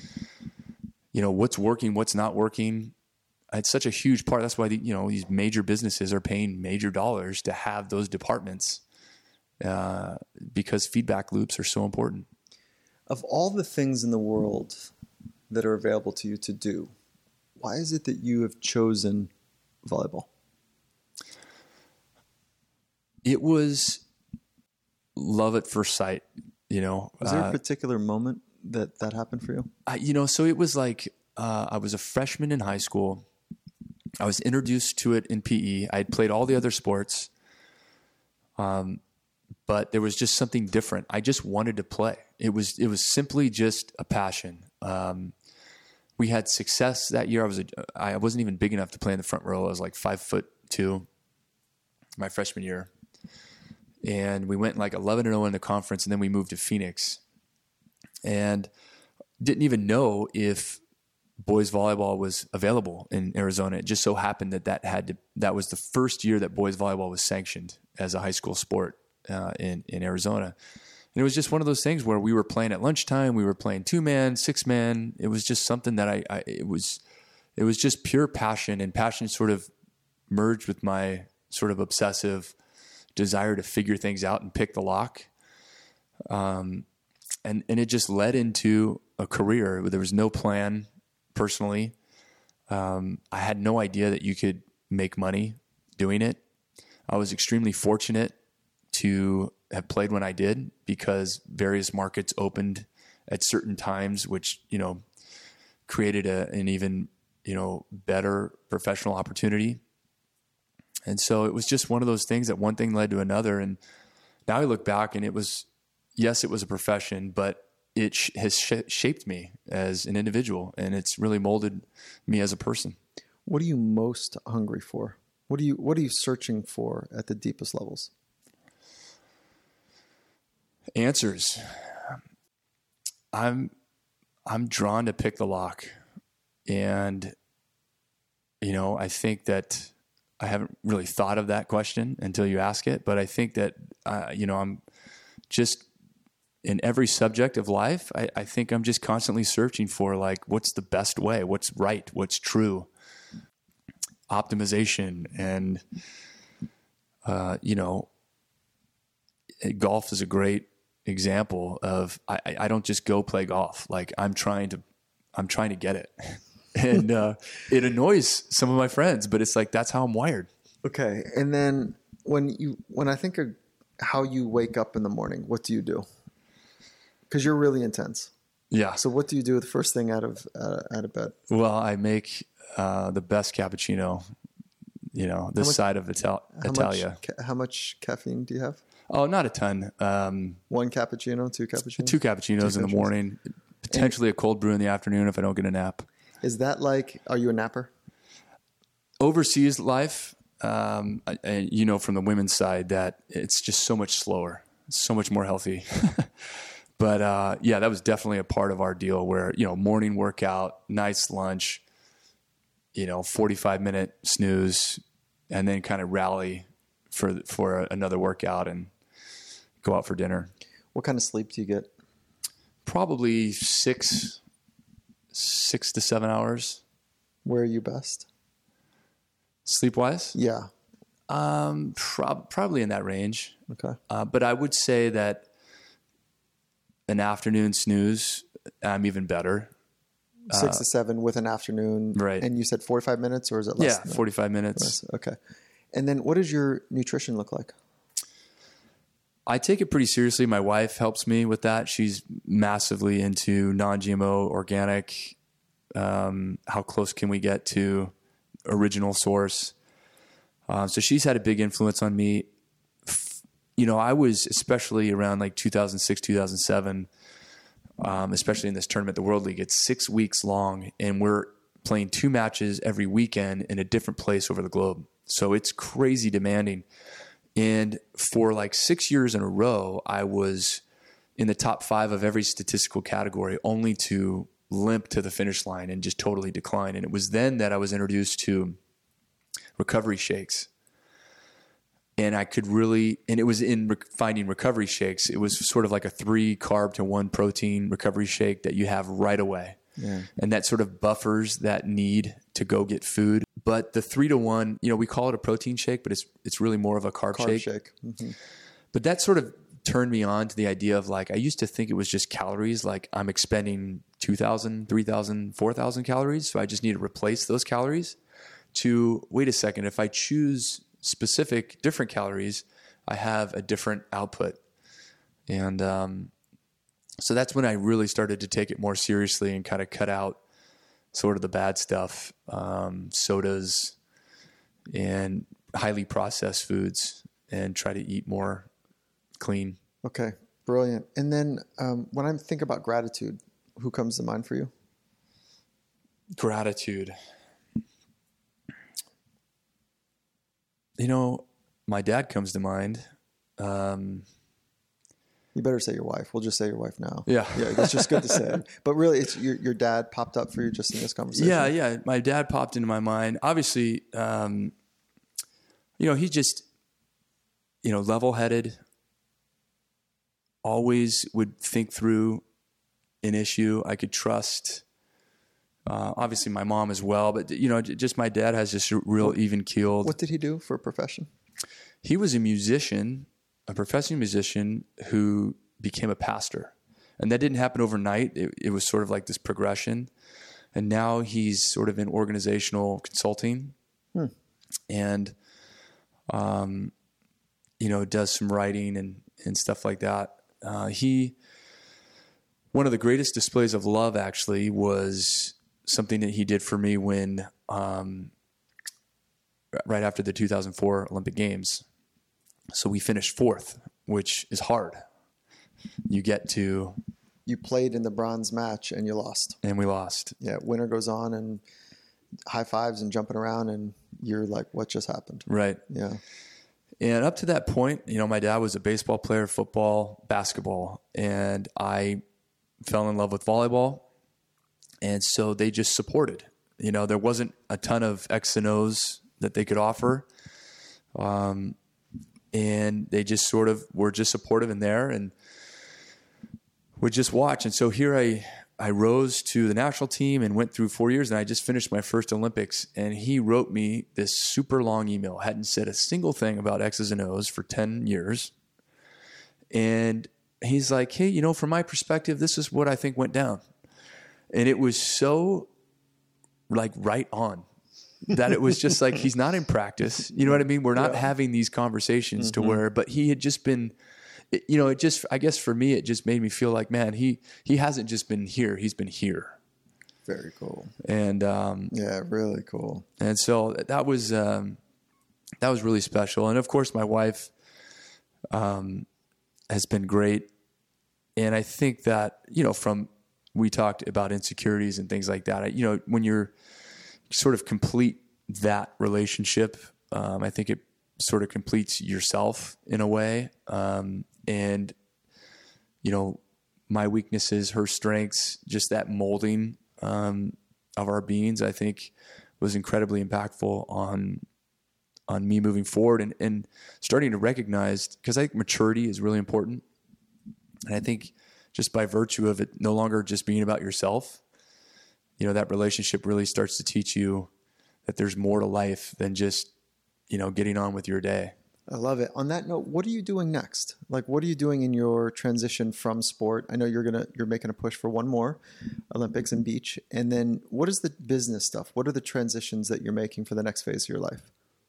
you know, what's working, what's not working. It's such a huge part. That's why, the, you know, these major businesses are paying major dollars to have those departments uh, because feedback loops are so important.
Of all the things in the world that are available to you to do, why is it that you have chosen volleyball?
It was love at first sight, you know.
Was there
uh,
a particular moment that that happened for you?
I, you know, so it was like uh, I was a freshman in high school. I was introduced to it in P E. I had played all the other sports, um, but there was just something different. I just wanted to play. It was it was simply just a passion. Um, we had success that year. I was a, I wasn't even big enough to play in the front row. I was like five foot two my freshman year, and we went like eleven and zero in the conference, and then we moved to Phoenix, and didn't even know if boys volleyball was available in Arizona. It just so happened that that had to, that was the first year that boys volleyball was sanctioned as a high school sport uh, in, in Arizona. And it was just one of those things where we were playing at lunchtime, we were playing two man, six man. It was just something that I, I it was, it was just pure passion, and passion sort of merged with my sort of obsessive desire to figure things out and pick the lock. Um, and, and it just led into a career where there was no plan. Personally, um, I had no idea that you could make money doing it. I was extremely fortunate to have played when I did, because various markets opened at certain times, which, you know, created a, an even, you know, better professional opportunity. And so it was just one of those things that one thing led to another. And now I look back and it was, yes, it was a profession, but it sh- has sh- shaped me as an individual, and it's really molded me as a person.
What are you most hungry for? What are you What are you searching for at the deepest levels?
Answers. I'm I'm drawn to pick the lock, and you know, I think that I haven't really thought of that question until you ask it, but I think that uh, you know, I'm just in every subject of life, I, I think I'm just constantly searching for, like, what's the best way, what's right, what's true, optimization. And, uh, you know, golf is a great example of, I, I don't just go play golf. Like, I'm trying to, I'm trying to get it. And uh, it annoys some of my friends, but it's like, that's how I'm wired.
Okay. And then when you, when I think of how you wake up in the morning, what do you do? Because you're really intense.
Yeah.
So what do you do the first thing out of uh, out of bed?
Well, I make uh, the best cappuccino, you know, this much, side of Ital-
how
Italia.
Much, ca- how much caffeine do you have?
Oh, not a ton. Um,
One cappuccino, two cappuccinos?
Two cappuccinos two in the morning, potentially and, a cold brew in the afternoon if I don't get a nap.
Is that like, are you a napper?
Overseas life, um, I, I, you know, from the women's side, that it's just so much slower, so much more healthy. But, uh, yeah, that was definitely a part of our deal where, you know, morning workout, nice lunch, you know, forty-five minute snooze, and then kind of rally for, for another workout and go out for dinner.
What kind of sleep do you get?
Probably six, six to seven hours.
Where are you best?
Sleep wise?
Yeah.
Um, prob- probably in that range.
Okay.
Uh, but I would say that an afternoon snooze, I'm even better.
Six
uh,
to seven with an afternoon.
Right.
And you said forty-five minutes, or is it less?
Yeah,
than
forty-five minutes.
Less? Okay. And then what does your nutrition look like?
I take it pretty seriously. My wife helps me with that. She's massively into non-G M O, organic. Um, how close can we get to original source? Uh, so she's had a big influence on me. You know, I was, especially around like two thousand six, two thousand seven, um, especially in this tournament, the World League, it's six weeks long, and we're playing two matches every weekend in a different place over the globe. So it's crazy demanding. And for like six years in a row, I was in the top five of every statistical category, only to limp to the finish line and just totally decline. And it was then that I was introduced to recovery shakes. And I could really, and it was in re- finding recovery shakes. It was sort of like a three carb to one protein recovery shake that you have right away. Yeah. And that sort of buffers that need to go get food. But the three to one, you know, we call it a protein shake, but it's it's really more of a carb,
carb
shake.
shake. Mm-hmm.
But that sort of turned me on to the idea of like, I used to think it was just calories. Like I'm expending two thousand, three thousand, four thousand calories. So I just need to replace those calories to wait a second. If I choose specific different calories, I have a different output. And, um, so that's when I really started to take it more seriously and kind of cut out sort of the bad stuff, um, sodas and highly processed foods, and try to eat more clean.
Okay, brilliant. And then um, when I think about gratitude, who comes to mind for you?
Gratitude. You know, my dad comes to mind. Um,
You better say your wife. We'll just say your wife now.
Yeah.
Yeah, it's just good to say. But really, it's your your dad popped up for you just in this conversation.
Yeah, yeah. My dad popped into my mind. Obviously, um, you know, he's just, you know, level-headed, always would think through an issue I could trust. Uh, obviously, my mom as well. But, you know, just my dad has this real even-keeled.
What did he do for a profession?
He was a musician, a professional musician who became a pastor. And that didn't happen overnight. It, it was sort of like this progression. And now he's sort of in organizational consulting hmm. and, um, you know, does some writing and, and stuff like that. Uh, he, one of the greatest displays of love actually was something that he did for me when, um, right after the two thousand four Olympic Games. So we finished fourth, which is hard. You get to...
You played in the bronze match and you lost.
And we lost.
Yeah, winner goes on and high fives and jumping around and you're like, what just happened?
Right.
Yeah.
And up to that point, you know, my dad was a baseball player, football, basketball, and I fell in love with volleyball. And so they just supported. You know, there wasn't a ton of X and O's that they could offer. Um, and they just sort of were just supportive in there and would just watch. And so here I, I rose to the national team and went through four years and I just finished my first Olympics. And he wrote me this super long email, hadn't said a single thing about X's and O's for ten years. And he's like, hey, you know, from my perspective, this is what I think went down. And it was so like right on. That it was just like, he's not in practice. You know what I mean? We're not yeah. having these conversations mm-hmm. to where, but he had just been, it, you know, it just, I guess for me, it just made me feel like, man, he, he hasn't just been here. He's been here.
Very cool.
And, um,
yeah, really cool.
And so that was, um, that was really special. And of course my wife, um, has been great. And I think that, you know, from, we talked about insecurities and things like that. I, you know, when you're, sort of complete that relationship. Um, I think it sort of completes yourself in a way. Um, and, you know, my weaknesses, her strengths, just that molding um, of our beings, I think was incredibly impactful on on me moving forward and, and starting to recognize, because I think maturity is really important. And I think just by virtue of it no longer just being about yourself, you know, that relationship really starts to teach you that there's more to life than just, you know, getting on with your day.
I love it. On that note, what are you doing next? Like, what are you doing in your transition from sport? I know you're going to, you're making a push for one more Olympics and beach. And then what is the business stuff? What are the transitions that you're making for the next phase of your life?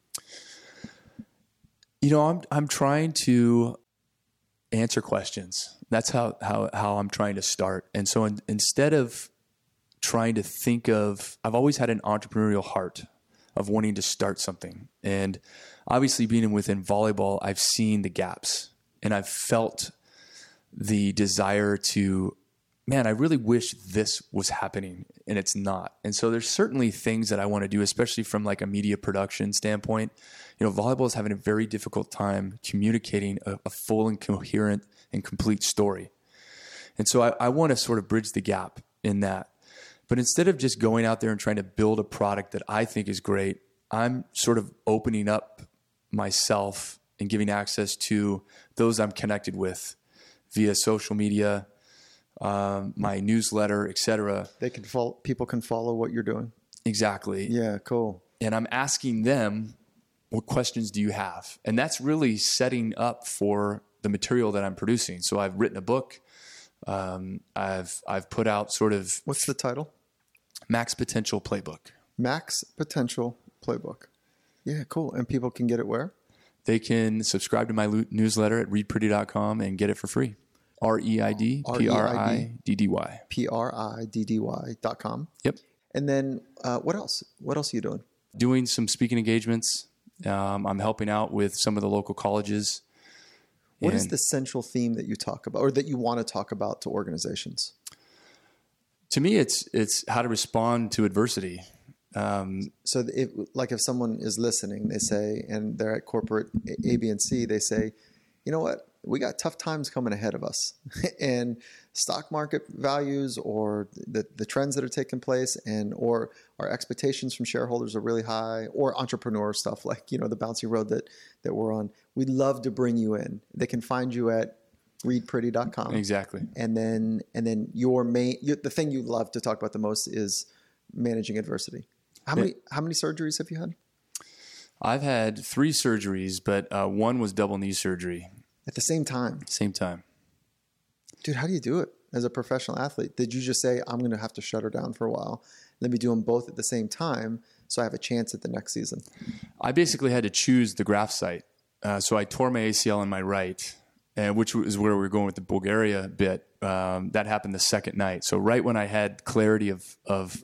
You know, I'm, I'm trying to answer questions. That's how, how, how I'm trying to start. And so in, instead of trying to think of, I've always had an entrepreneurial heart of wanting to start something. And obviously being within volleyball, I've seen the gaps and I've felt the desire to, man, I really wish this was happening and it's not. And so there's certainly things that I want to do, especially from like a media production standpoint. You know, volleyball is having a very difficult time communicating a, a full and coherent and complete story. And so I, I want to sort of bridge the gap in that. But instead of just going out there and trying to build a product that I think is great, I'm sort of opening up myself and giving access to those I'm connected with via social media, um, my newsletter, et cetera.
They can follow, people can follow what you're doing.
Exactly.
Yeah, cool.
And I'm asking them, what questions do you have? And that's really setting up for the material that I'm producing. So I've written a book. Um, I've I've put out sort of
What's the title?
Max Potential Playbook.
Max Potential Playbook. Yeah, cool. And people can get it where?
They can subscribe to my lo- newsletter at reid priddy dot com and get it for free. R E I D P R I D D Y.
P R I D D Y dot com.
Yep.
And then uh, what else? What else are you doing?
Doing some speaking engagements. Um, I'm helping out with some of the local colleges.
What is the central theme that you talk about or that you want to talk about to organizations?
To me, it's it's how to respond to adversity. Um,
so if, like if someone is listening, they say, and they're at corporate A, B, and C, they say, you know what? We got tough times coming ahead of us. And stock market values or the, the trends that are taking place and or our expectations from shareholders are really high, or entrepreneur stuff like, you know, the bouncy road that, that we're on. We'd love to bring you in. They can find you at reid priddy dot com.
Exactly.
And then and then your main your, the thing you love to talk about the most is managing adversity. How many how many surgeries have you had?
I've had three surgeries, but uh, one was double knee surgery.
At the same time?
Same time.
Dude, how do you do it as a professional athlete? Did you just say, I'm going to have to shut her down for a while? Let me do them both at the same time so I have a chance at the next season.
I basically had to choose the graft site. Uh, so I tore my A C L in my right, and which is where we were going with the Bulgaria bit. Um, that happened the second night. So right when I had clarity of of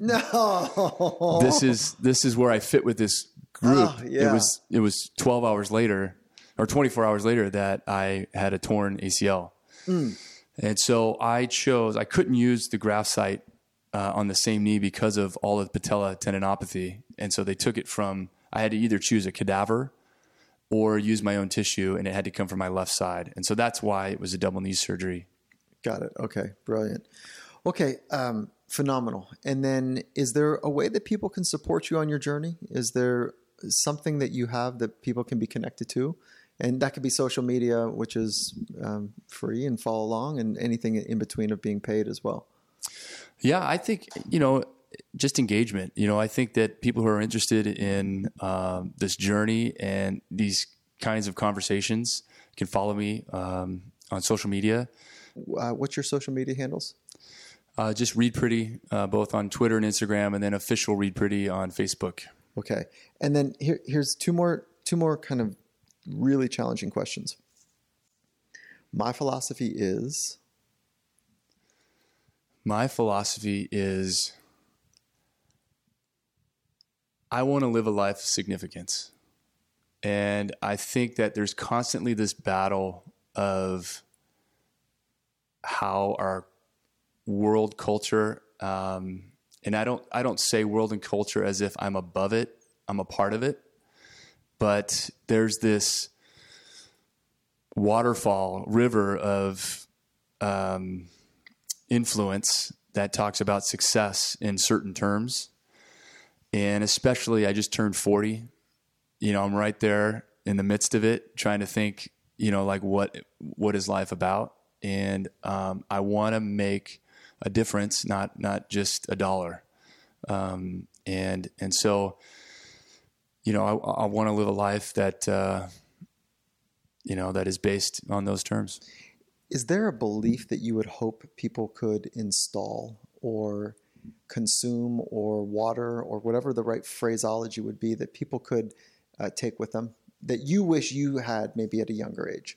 no,
this is this is where I fit with this group.
Oh, yeah.
It was it was twelve hours later or twenty-four hours later that I had a torn A C L. Mm. And so I chose, I couldn't use the graft site uh, on the same knee because of all of patella tendinopathy. And so they took it from, I had to either choose a cadaver or use my own tissue, and it had to come from my left side. And so that's why it was a double knee surgery.
Got it. Okay. Brilliant. Okay. Um, phenomenal. And then is there a way that people can support you on your journey? Is there something that you have that people can be connected to? And that could be social media, which is um, free and follow along, and anything in between of being paid as well.
Yeah, I think, you know, just engagement. You know, I think that people who are interested in um, this journey and these kinds of conversations can follow me um, on social media.
Uh, what's your social media handles?
Uh, just Reid Priddy, uh, both on Twitter and Instagram, and then official Reid Priddy on Facebook.
Okay. And then here, here's two more, two more kind of really challenging questions. My philosophy is...
My philosophy is I want to live a life of significance. And I think that there's constantly this battle of how our world culture, um, and I don't, I don't say world and culture as if I'm above it. I'm a part of it. But there's this waterfall, river of um, influence that talks about success in certain terms. And especially, I just turned forty. You know, I'm right there in the midst of it, trying to think, you know, like what what is life about? And um, I want to make a difference, not not just a dollar. Um, and and so. You know, I, I want to live a life that, uh, you know, that is based on those terms.
Is there a belief that you would hope people could install or consume or water or whatever the right phraseology would be that people could uh, take with them that you wish you had maybe at a younger age?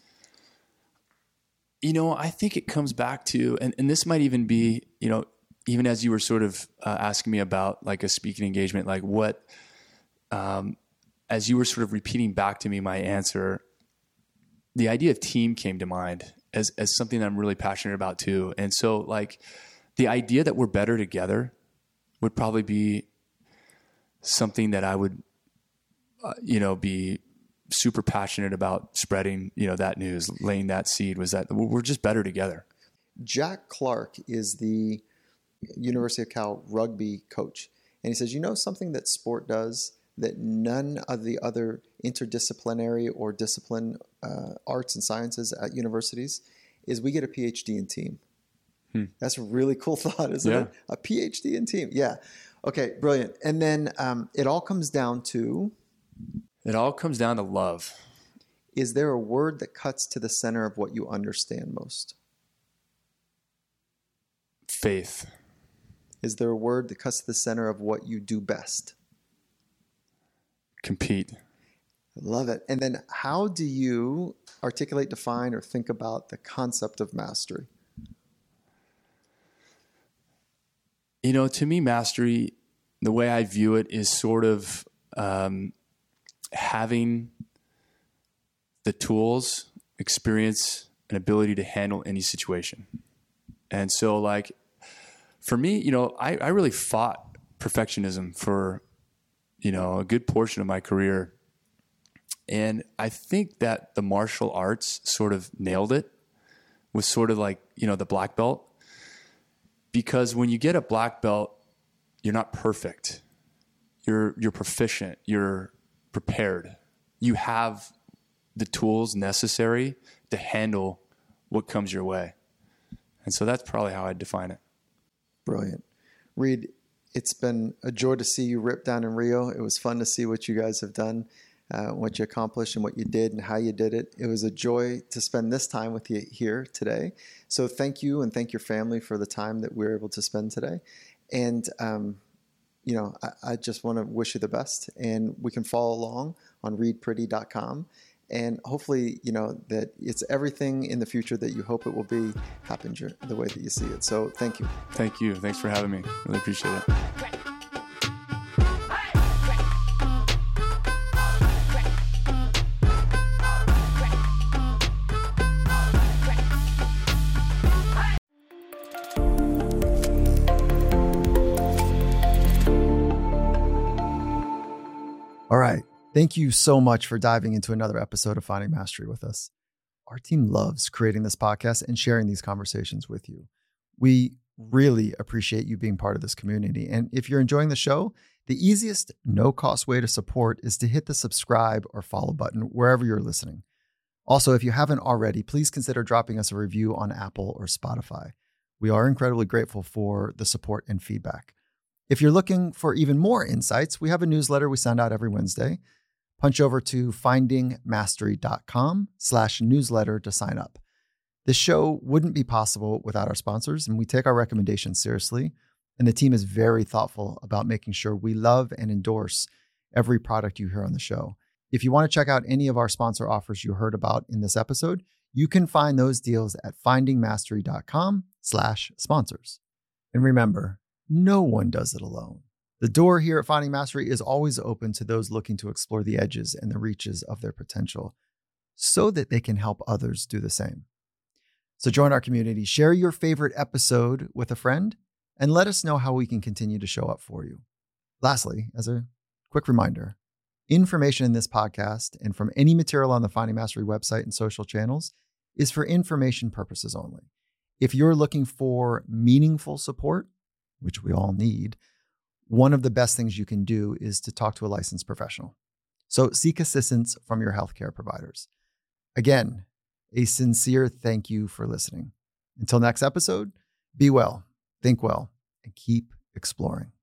You know, I think it comes back to, and, and this might even be, you know, even as you were sort of uh, asking me about like a speaking engagement, like what... Um, as you were sort of repeating back to me my answer, the idea of team came to mind as, as something that I'm really passionate about too. And so like the idea that we're better together would probably be something that I would, uh, you know, be super passionate about spreading, you know, that news, laying that seed was that we're just better together.
Jack Clark is the University of Cal rugby coach. And he says, you know, something that sport does that none of the other interdisciplinary or discipline uh, arts and sciences at universities is we get a P H D in team. Hmm. That's a really cool thought, isn't
yeah.
it? A P H D in team. Yeah. Okay, brilliant. And then um, it all comes down to?
It all comes down to love.
Is there a word that cuts to the center of what you understand most?
Faith.
Is there a word that cuts to the center of what you do best?
Compete.
Love it. And then how do you articulate, define, or think about the concept of mastery?
You know, to me, mastery, the way I view it is sort of um, having the tools, experience, and ability to handle any situation. And so, like, for me, you know, I, I really fought perfectionism for, you know, a good portion of my career. And I think that the martial arts sort of nailed it with sort of like, you know, the black belt. Because when you get a black belt, you're not perfect. You're you're proficient. You're prepared. You have the tools necessary to handle what comes your way. And so that's probably how I'd define it.
Brilliant. Reed, it's been a joy to see you rip down in Rio. It was fun to see what you guys have done, uh, what you accomplished and what you did and how you did it. It was a joy to spend this time with you here today. So thank you, and thank your family for the time that we were able to spend today. And, um, you know, I, I just want to wish you the best. And we can follow along on reed pretty dot com. And hopefully, you know, that it's everything in the future that you hope it will be happen the way that you see it. So thank you.
Thank you. Thanks for having me. Really appreciate it.
All right. Thank you so much for diving into another episode of Finding Mastery with us. Our team loves creating this podcast and sharing these conversations with you. We really appreciate you being part of this community. And if you're enjoying the show, the easiest no-cost way to support is to hit the subscribe or follow button wherever you're listening. Also, if you haven't already, please consider dropping us a review on Apple or Spotify. We are incredibly grateful for the support and feedback. If you're looking for even more insights, we have a newsletter we send out every Wednesday. Punch over to findingmastery.com slash newsletter to sign up. This show wouldn't be possible without our sponsors, and we take our recommendations seriously. And the team is very thoughtful about making sure we love and endorse every product you hear on the show. If you want to check out any of our sponsor offers you heard about in this episode, you can find those deals at findingmastery.com slash sponsors. And remember, no one does it alone. The door here at Finding Mastery is always open to those looking to explore the edges and the reaches of their potential so that they can help others do the same. So join our community, share your favorite episode with a friend, and let us know how we can continue to show up for you. Lastly, as a quick reminder, information in this podcast and from any material on the Finding Mastery website and social channels is for information purposes only. If you're looking for meaningful support, which we all need, one of the best things you can do is to talk to a licensed professional. So seek assistance from your healthcare providers. Again, a sincere thank you for listening. Until next episode, be well, think well, and keep exploring.